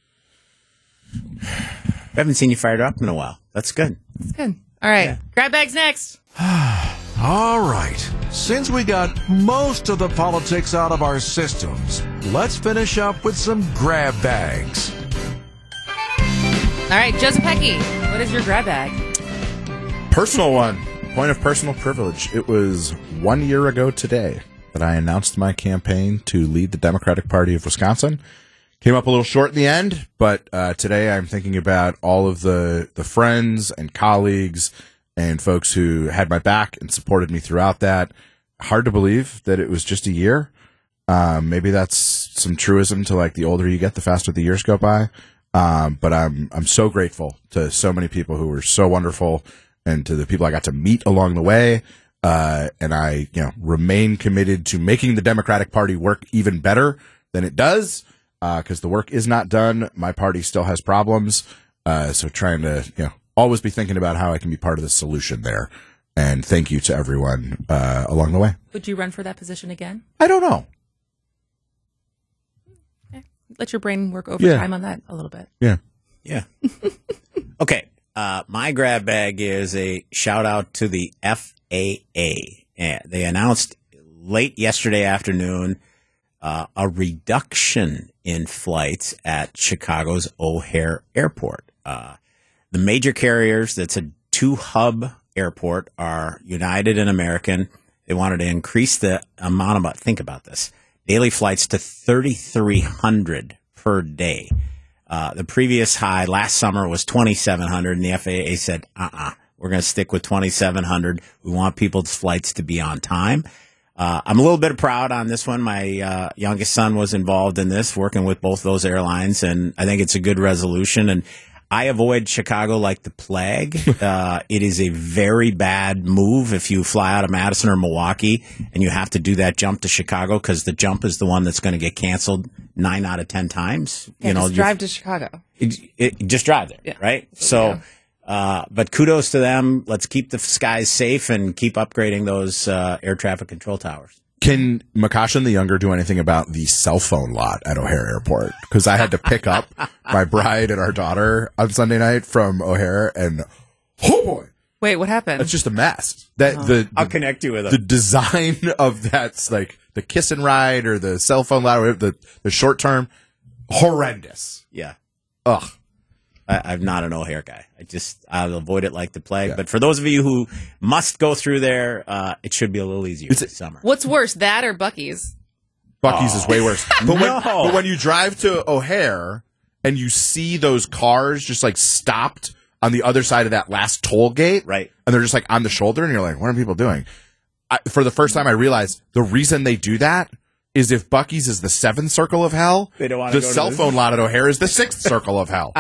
I haven't seen you fired up in a while. That's good. it's good. All right. Grab bags next. All right. Since we got most of the politics out of our systems, let's finish up with some grab bags. All right. Joseph Pecky, what is your grab bag? personal one. Point of personal privilege. It was one year ago today that I announced my campaign to lead the Democratic Party of Wisconsin. Came up a little short in the end, but uh, today I'm thinking about all of the, the friends and colleagues and folks who had my back and supported me throughout that. Hard to believe that it was just a year. Um, maybe that's some truism to like the older you get, the faster the years go by. Um, but I'm I'm so grateful to so many people who were so wonderful and to the people I got to meet along the way. Uh, and I, you know, remain committed to making the Democratic Party work even better than it does. Uh, cause the work is not done. My party still has problems. Uh, so trying to, you know, always be thinking about how I can be part of the solution there. And thank you to everyone, uh, along the way. Would you run for that position again? I don't know. Let your brain work overtime Yeah. on that a little bit. Yeah. Yeah. Okay. Uh, my grab bag is a shout out to the F A A. Uh, they announced late yesterday afternoon uh, a reduction in flights at Chicago's O'Hare Airport. Uh, the major carriers, that's a two hub airport, are United and American. They wanted to increase the amount of, think about this, daily flights to thirty-three hundred per day. Uh, the previous high last summer was twenty-seven hundred, and the F A A said, uh-uh, we're going to stick with twenty-seven hundred. We want people's flights to be on time. Uh, I'm a little bit proud on this one. My uh, youngest son was involved in this, working with both those airlines, and I think it's a good resolution. And I avoid Chicago like the plague. Uh, it is a very bad move if you fly out of Madison or Milwaukee and you have to do that jump to Chicago, because the jump is the one that's going to get canceled nine out of ten times. Yeah, you know, just drive to Chicago. It, it, just drive there, Yeah. right? So, uh, but kudos to them. Let's keep the skies safe and keep upgrading those uh, air traffic control towers. Can Makashin the Younger do anything about the cell phone lot at O'Hare Airport? Because I had to pick up my bride and our daughter on Sunday night from O'Hare, and oh boy, Wait, what happened? it's just a mess. That the, I'll the connect you with the them. design of that's like the kiss and ride or the cell phone lot, or the the short term, horrendous. Yeah. Ugh. I, I'm not an O'Hare guy. I just, I'll avoid it like the plague. But for those of you who must go through there, uh, it should be a little easier this summer. What's worse, that or Buc-ee's? Buc-ee's is way worse. But, when, No. but when you drive to O'Hare and you see those cars just like stopped on the other side of that last toll gate, Right. and they're just like on the shoulder, and you're like, what are people doing? I, for the first time, I realized the reason they do that is if Buc-ee's is the seventh circle of hell, They don't wanna the go to cell this. phone lot at O'Hare is the sixth circle of hell.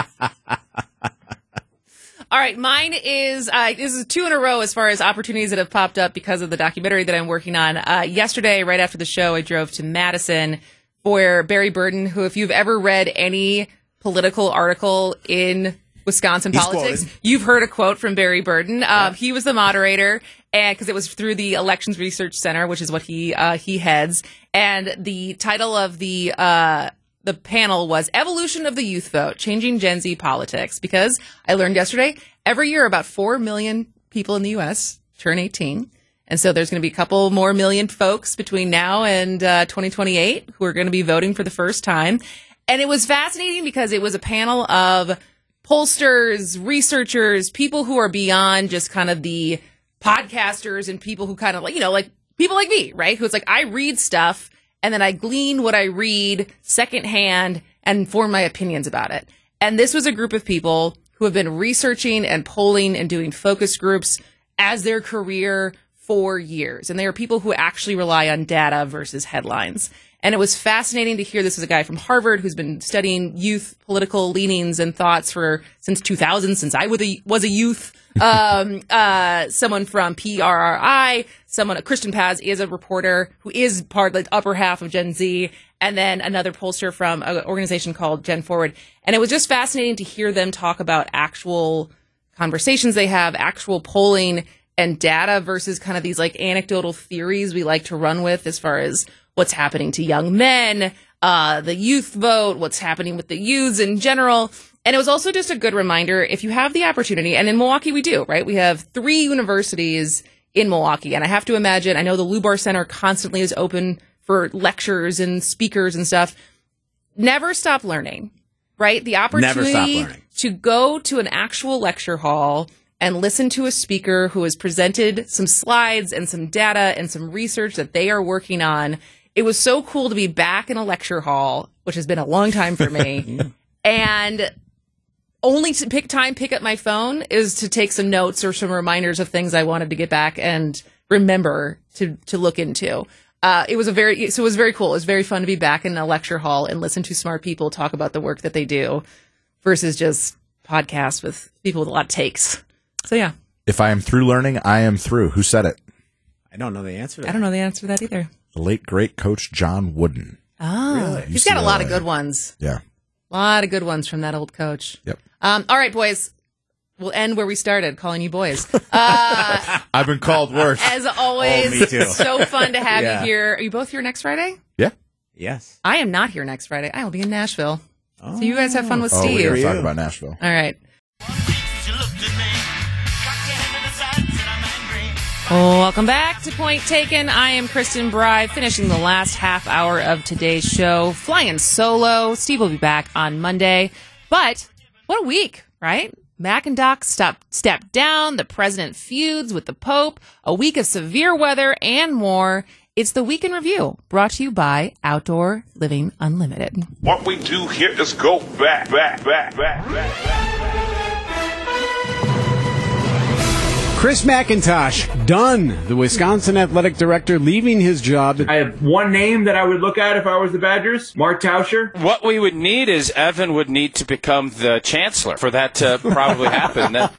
All right, mine is uh, this is two in a row as far as opportunities that have popped up because of the documentary that I'm working on. Uh, yesterday, right after the show, I drove to Madison for Barry Burton, who, if you've ever read any political article in Wisconsin He's politics, quoted. you've heard a quote from Barry Burton. Uh, He was the moderator, and because it was through the Elections Research Center, which is what he uh, he heads, and the title of the uh, the panel was Evolution of the Youth Vote, Changing Gen Z Politics, because I learned yesterday, every year about four million people in the U S turn eighteen. And so there's going to be a couple more million folks between now and uh, twenty twenty-eight who are going to be voting for the first time. And it was fascinating because it was a panel of pollsters, researchers, people who are beyond just kind of the podcasters and people who kind of like, you know, like people like me, right? Who's like, I read stuff and then I glean what I read secondhand and form my opinions about it. And this was a group of people who have been researching and polling and doing focus groups as their career for years. And they are people who actually rely on data versus headlines. And it was fascinating to hear this is a guy from Harvard who's been studying youth political leanings and thoughts for since two thousand, since I was a, was a youth. Um, uh, someone from P R R I, someone, Christian Paz is a reporter who is part, like, upper half of Gen Z, and then another pollster from an organization called Gen Forward. And it was just fascinating to hear them talk about actual conversations they have, actual polling and data versus kind of these like anecdotal theories we like to run with as far as what's happening to young men, uh, the youth vote, what's happening with the youths in general. And it was also just a good reminder, if you have the opportunity, and in Milwaukee we do, right? We have three universities in Milwaukee. And I have to imagine, I know the Lubar Center constantly is open for lectures and speakers and stuff. Never stop learning, right? The opportunity learning. to go to an actual lecture hall and listen to a speaker who has presented some slides and some data and some research that they are working on. It was so cool to be back in a lecture hall, which has been a long time for me. And only to pick time, pick up my phone is to take some notes or some reminders of things I wanted to get back and remember to, to look into. Uh, it was a very, so it was very cool. It was very fun to be back in a lecture hall and listen to smart people talk about the work that they do versus just podcasts with people with a lot of takes. So yeah, If I am through learning, I am through. Who said it? I don't know the answer to I that. don't know the answer to that either. The late, great coach John Wooden. Oh, he's got a lot of good ones. Yeah. A lot of good ones from that old coach. Yep. Um, all right, boys. We'll end where we started, calling you boys. Uh, I've been called worse. as always, Oh, me too. so fun to have Yeah. you here. Are you both here next Friday? Yeah. Yes. I am not here next Friday. I will be in Nashville. So you guys have fun with Oh, we're Steve. going to talk you. about Nashville. All right. Welcome back to Point Taken. I am Kristen Bry, finishing the last half hour of today's show, flying solo. Steve will be back on Monday. But what a week, right? Mac and Doc stop, stepped down. The president feuds with the Pope. A week of severe weather and more. It's the Week in Review, brought to you by Outdoor Living Unlimited. What we do here is go back, back, back, back, back, back. Chris McIntosh, done. The Wisconsin athletic director leaving his job. I have one name that I would look at if I was the Badgers, Mark Tauscher. What we would need is Evan would need to become the chancellor for that to probably happen. That-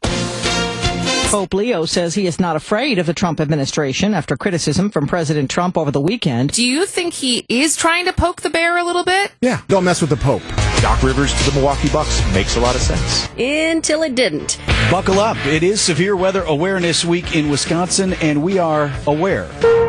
Pope Leo says he is not afraid of the Trump administration after criticism from President Trump over the weekend. Do you think he is trying to poke the bear a little bit? Yeah, don't mess with the Pope. Doc Rivers to the Milwaukee Bucks makes a lot of sense. Until it didn't. Buckle up. It is Severe Weather Awareness Week in Wisconsin, and we are aware.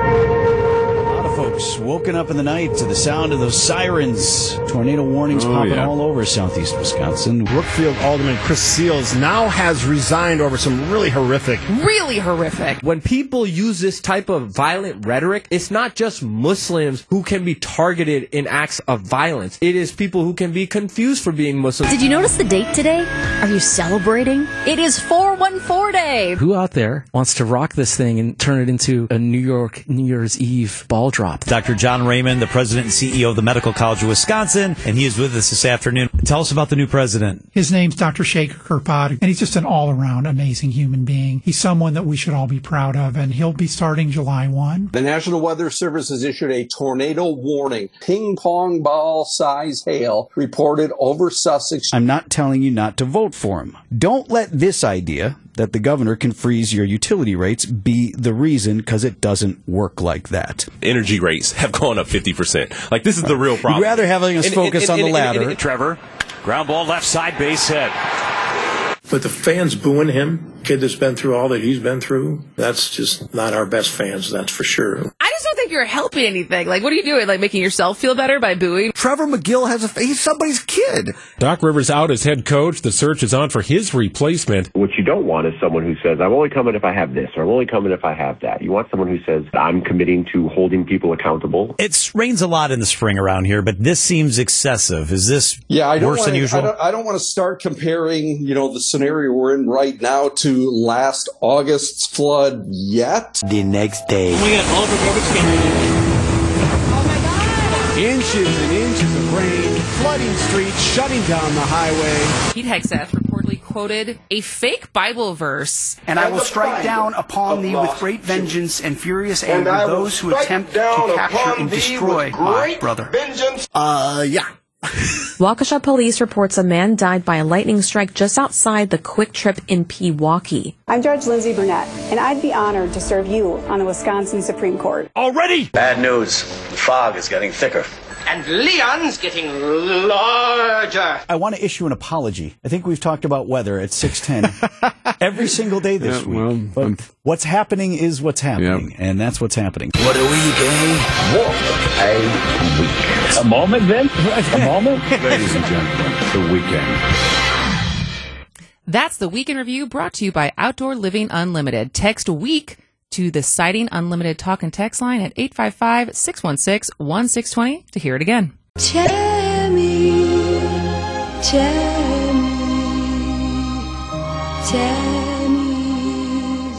A lot of folks woken up in the night to the sound of those sirens. Tornado warnings oh, popping yeah. all over southeast Wisconsin. Brookfield Alderman Chris Seals now has resigned over some really horrific... Really horrific. When people use this type of violent rhetoric, it's not just Muslims who can be targeted in acts of violence. It is people who can be confused for being Muslim. Did you notice the date today? Are you celebrating? It is four one four Day. Who out there wants to rock this thing and turn it into a New York New Year's Eve ball drop? Doctor John Raymond, the president and C E O of the Medical College of Wisconsin, and he is with us this afternoon. Tell us about the new president. His name's Doctor Shaker Kirkpad, and he's just an all-around amazing human being. He's someone that we should all be proud of, and he'll be starting July first. The National Weather Service has issued a tornado warning. Ping pong ball size hail reported over Sussex. I'm not telling you not to vote for him. Don't let this idea that the governor can freeze your utility rates be the reason, because it doesn't work like that. Energy rates have gone up fifty percent. Like, this is the real problem. You'd rather having us and, focus and, and, on the and, latter. and, and, Trevor, ground ball left side, base hit. But the fans booing him, kid that's been through all that he's been through, that's just not our best fans, that's for sure. I just don't think you're helping anything. Like, what are you doing? Like, making yourself feel better by booing? Trevor McGill has a he's somebody's kid. Doc Rivers out as head coach. The search is on for his replacement. What you don't want is someone who says, I'm only coming if I have this, or I'm only coming if I have that. You want someone who says, I'm committing to holding people accountable. It rains a lot in the spring around here, but this seems excessive. Is this yeah, I don't worse wanna, than usual? I don't, I don't want to start comparing, you know, the scenario we're in right now to last August's flood yet. The next day. We got all the Inches and inches of rain, flooding streets, shutting down the highway. Pete Hegseth reportedly quoted a fake Bible verse. And I will strike down upon thee with great vengeance and furious anger those who attempt to capture and destroy my brother. Uh, yeah. Waukesha police reports a man died by a lightning strike just outside the Quick Trip in Pewaukee. I'm Judge Lindsay Burnett, and I'd be honored to serve you on the Wisconsin Supreme Court. Already? Bad news. The fog is getting thicker. And Leon's getting larger. I want to issue an apology. I think we've talked about weather at six ten every single day this yeah, week. Well, but um, what's happening is what's happening, yep. and that's what's happening. What a week, eh? What a week. A moment, Vince? A moment? Ladies and gentlemen, the weekend. That's the Week in Review, brought to you by Outdoor Living Unlimited. Text WEEK to the Sighting Unlimited talk and text line at eight five five, six one six, one six two zero to hear it again. Tell me, tell me, tell me,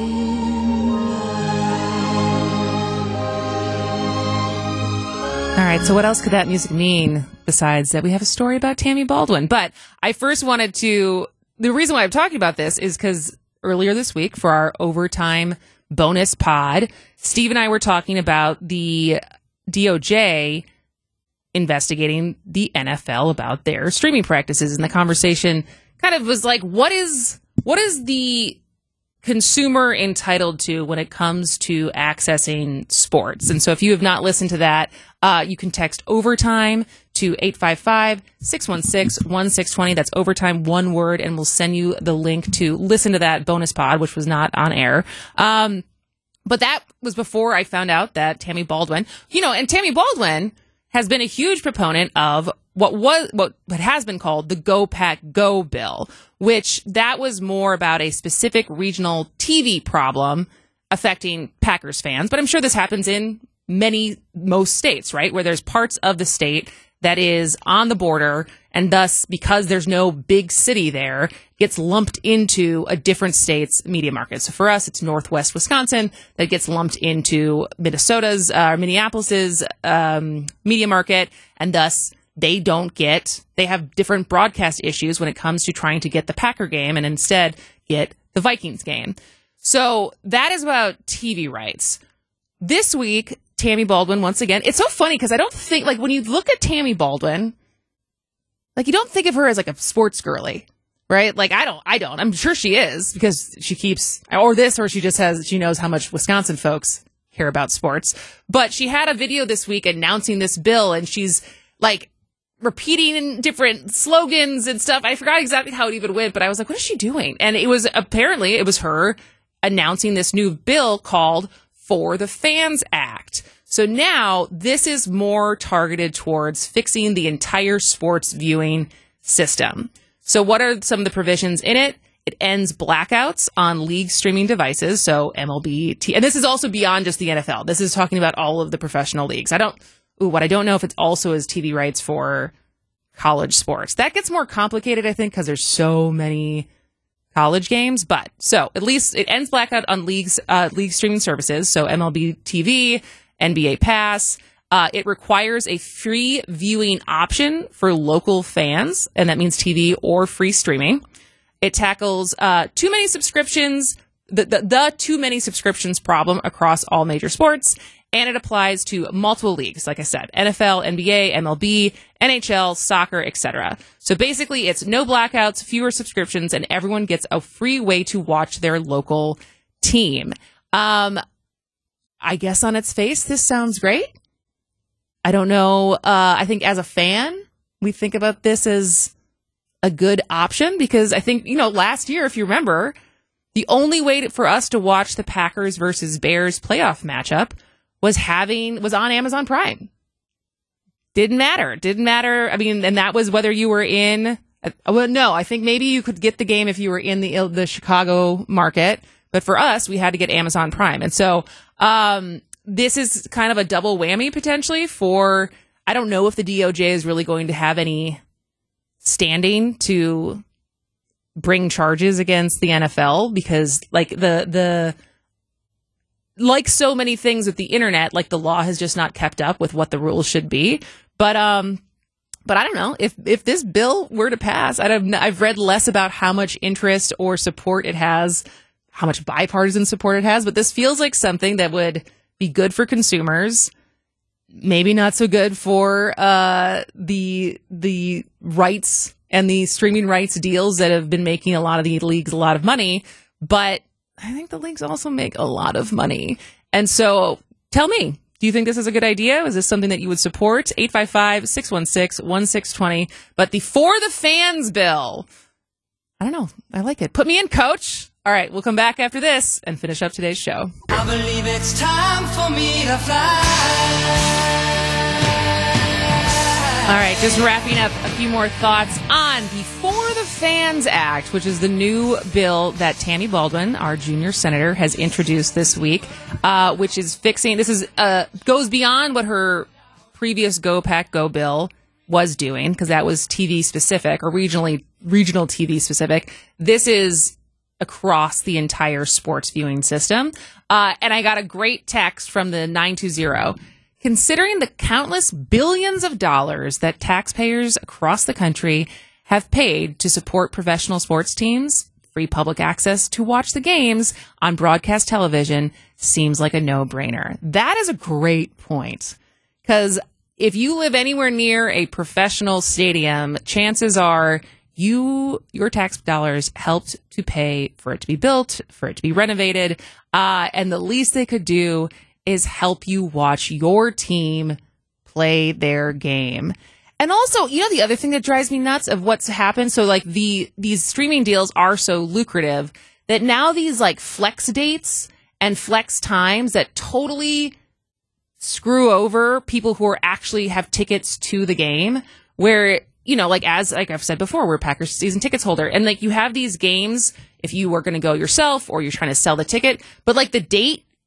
All right, so what else could that music mean besides that we have a story about Tammy Baldwin? But I first wanted to, the reason why I'm talking about this is because earlier this week for our overtime bonus pod, Steve and I were talking about the D O J investigating the N F L about their streaming practices, and the conversation kind of was like, what is what is the consumer entitled to when it comes to accessing sports? And so if you have not listened to that, uh, you can text overtime to eight five five, six one six, one six two zero. That's overtime, one word, and we'll send you the link to listen to that bonus pod, which was not on air. Um, but that was before I found out that Tammy Baldwin, you know, and Tammy Baldwin has been a huge proponent of what was what has been called the Go Pack Go bill, which that was more about a specific regional T V problem affecting Packers fans. But I'm sure this happens in many, most states, right? Where there's parts of the state that is on the border, and thus, because there's no big city there, gets lumped into a different state's media market. So for us, it's Northwest Wisconsin that gets lumped into Minnesota's, uh, Minneapolis's um, media market, and thus they don't get, they have different broadcast issues when it comes to trying to get the Packer game and instead get the Vikings game. So that is about T V rights. This week, Tammy Baldwin, once again, it's so funny because I don't think, like, when you look at Tammy Baldwin, like, you don't think of her as, like, a sports girly, right? Like, I don't, I don't. I'm sure she is because she keeps, or this, or she just has, she knows how much Wisconsin folks care about sports. But she had a video this week announcing this bill, and she's, like, repeating different slogans and stuff. I forgot exactly how it even went, but I was like, what is she doing? And it was, apparently, it was her announcing this new bill called For the Fans Act. So now this is more targeted towards fixing the entire sports viewing system. So what are some of the provisions in it? It ends blackouts on league streaming devices. So M L B, T- and this is also beyond just the N F L. This is talking about all of the professional leagues. I don't, ooh, what I don't know if it's also is T V rights for college sports. That gets more complicated, I think, because there's so many college games. But so at least it ends blackout on leagues, uh, league streaming services. So M L B T V, N B A Pass. Uh, it requires a free viewing option for local fans, and that means T V or free streaming. It tackles uh, too many subscriptions, the, the, the too many subscriptions problem across all major sports, and it applies to multiple leagues, like I said, N F L, N B A, M L B, N H L, soccer, et cetera. So basically, it's no blackouts, fewer subscriptions, and everyone gets a free way to watch their local team. Um, I guess on its face, this sounds great. I don't know. Uh, I think as a fan, we think about this as a good option because I think, you know, last year, if you remember, the only way to, for us to watch the Packers versus Bears playoff matchup was having, was on Amazon Prime. Didn't matter. Didn't matter. I mean, and that was whether you were in, uh, well, no, I think maybe you could get the game if you were in the, the Chicago market. But for us, we had to get Amazon Prime. And so, um, this is kind of a double whammy potentially for, I don't know if the D O J is really going to have any standing to bring charges against the N F L because like the, the, like so many things with the internet, like the law has just not kept up with what the rules should be. But, um, but I don't know if, if this bill were to pass, I don't, I've read less about how much interest or support it has, how much bipartisan support it has, but this feels like something that would be good for consumers, maybe not so good for uh, the the rights and the streaming rights deals that have been making a lot of the leagues a lot of money. But I think the leagues also make a lot of money. And so tell me, do you think this is a good idea? Is this something that you would support? eight five five, six one six, one six two zero. But the For the Fans bill, I don't know. I like it. Put me in, coach. All right, we'll come back after this and finish up today's show. I believe it's time for me to fly. All right, just wrapping up a few more thoughts on the For the Fans Act, which is the new bill that Tammy Baldwin, our junior senator, has introduced this week, uh, which is fixing, this is uh, goes beyond what her previous Go Pack Go bill was doing, because that was T V specific or regionally regional T V specific. This is across the entire sports viewing system. Uh, and I got a great text from the nine two zero. Considering the countless billions of dollars that taxpayers across the country have paid to support professional sports teams, free public access to watch the games on broadcast television seems like a no-brainer. That is a great point. Because if you live anywhere near a professional stadium, chances are You, your tax dollars helped to pay for it to be built, for it to be renovated, uh, and the least they could do is help you watch your team play their game. And also, you know, the other thing that drives me nuts of what's happened, so like the these streaming deals are so lucrative that now these like flex dates and flex times that totally screw over people who are actually have tickets to the game, where you know, like as like I've said before, we're a Packers season tickets holder. And like you have these games if you are going to go yourself or you're trying to sell the ticket. But like the date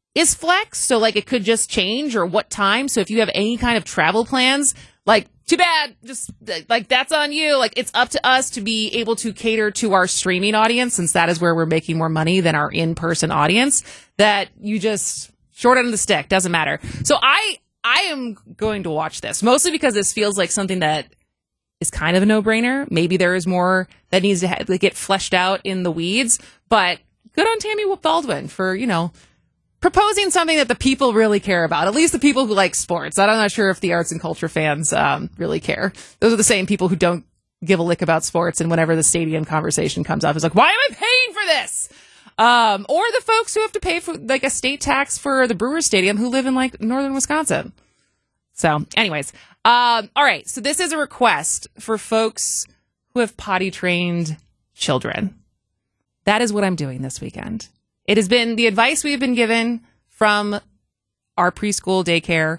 is flex. So like it could just change or what time. So if you have any kind of travel plans, like too bad, just like that's on you. Like it's up to us to be able to cater to our streaming audience, since that is where we're making more money than our in-person audience, that you just short end of the stick. Doesn't matter. So I, I am going to watch this mostly because this feels like something that is kind of a no-brainer. Maybe there is more that needs to ha- get fleshed out in the weeds, but good on Tammy Baldwin for, you know, proposing something that the people really care about. At least the people who like sports. I'm not sure if the arts and culture fans um, really care. Those are the same people who don't give a lick about sports, and whenever the stadium conversation comes up, it's like, why am I paying for this? Um, or the folks who have to pay for like a state tax for the Brewers Stadium who live in like northern Wisconsin. So anyways, um, all right. So this is a request for folks who have potty trained children. That is what I'm doing this weekend. It has been the advice we've been given from our preschool daycare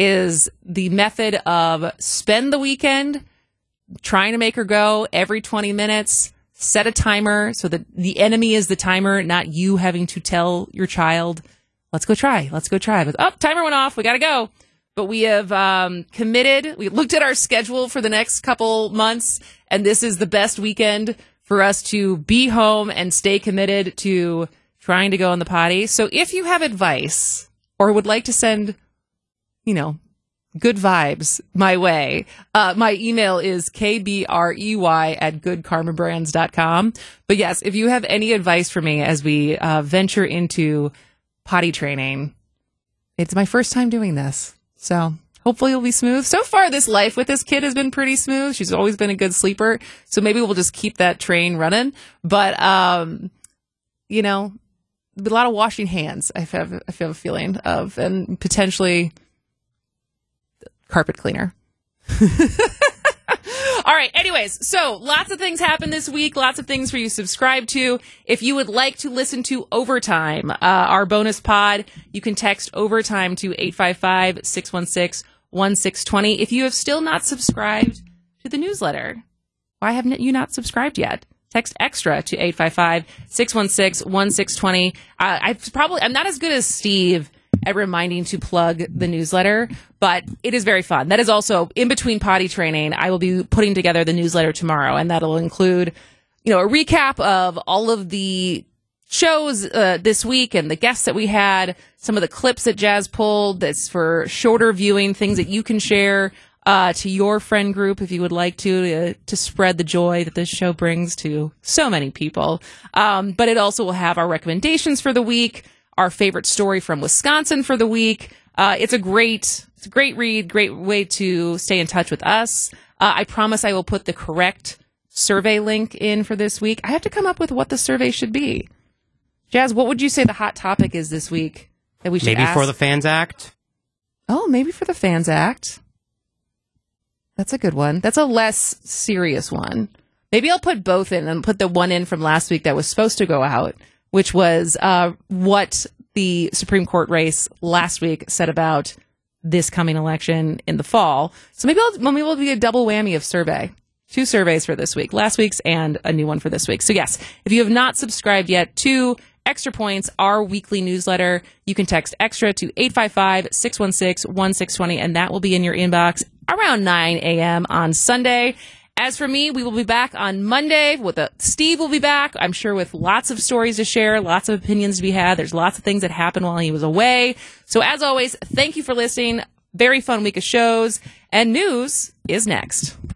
is the method of spend the weekend trying to make her go every twenty minutes, set a timer so that the enemy is the timer, not you having to tell your child, let's go try, let's go try. But, oh, timer went off. We got to go. But we have um, committed. We looked at our schedule for the next couple months, and this is the best weekend for us to be home and stay committed to trying to go on the potty. So if you have advice or would like to send, you know, good vibes my way, uh, my email is k b r e y at good karma brands dot com. But yes, if you have any advice for me as we uh, venture into potty training, it's my first time doing this. So hopefully it'll be smooth. So far, this life with this kid has been pretty smooth. She's always been a good sleeper. So maybe we'll just keep that train running. But, um, you know, a lot of washing hands, I have, I feel a feeling of, and potentially carpet cleaner. All right. Anyways, so lots of things happened this week. Lots of things for you to subscribe to. If you would like to listen to Overtime, uh, our bonus pod, you can text Overtime to eight five five, six one six, one six two zero. If you have still not subscribed to the newsletter, why haven't you not subscribed yet? Text extra to eight five five, six one six, one six two zero. Uh, I probably, I'm not as good as Steve at reminding to plug the newsletter, but it is very fun. That is also in between potty training. I will be putting together the newsletter tomorrow, and that'll include, you know, a recap of all of the shows uh, this week and the guests that we had, some of the clips that Jazz pulled that's for shorter viewing, things that you can share uh, to your friend group if you would like to, to, to spread the joy that this show brings to so many people. Um, but it also will have our recommendations for the week, our favorite story from Wisconsin for the week. Uh, it's a great, it's a great read, great way to stay in touch with us. Uh, I promise I will put the correct survey link in for this week. I have to come up with what the survey should be. Jazz, what would you say the hot topic is this week that we should Maybe ask? for the Fans Act? Oh, maybe for the Fans Act. That's a good one. That's a less serious one. Maybe I'll put both in and put the one in from last week that was supposed to go out, which was uh, what the Supreme Court race last week said about this coming election in the fall. So maybe I'll, maybe it'll be a double whammy of survey. Two surveys for this week, last week's and a new one for this week. So yes, if you have not subscribed yet to Extra Points, our weekly newsletter, you can text extra to eight five five, six one six, one six two zero, and that will be in your inbox around nine a.m. on Sunday. As for me, we will be back on Monday with a Steve will be back, I'm sure, with lots of stories to share, lots of opinions to be had. There's lots of things that happened while he was away. So as always, thank you for listening. Very fun week of shows, and news is next.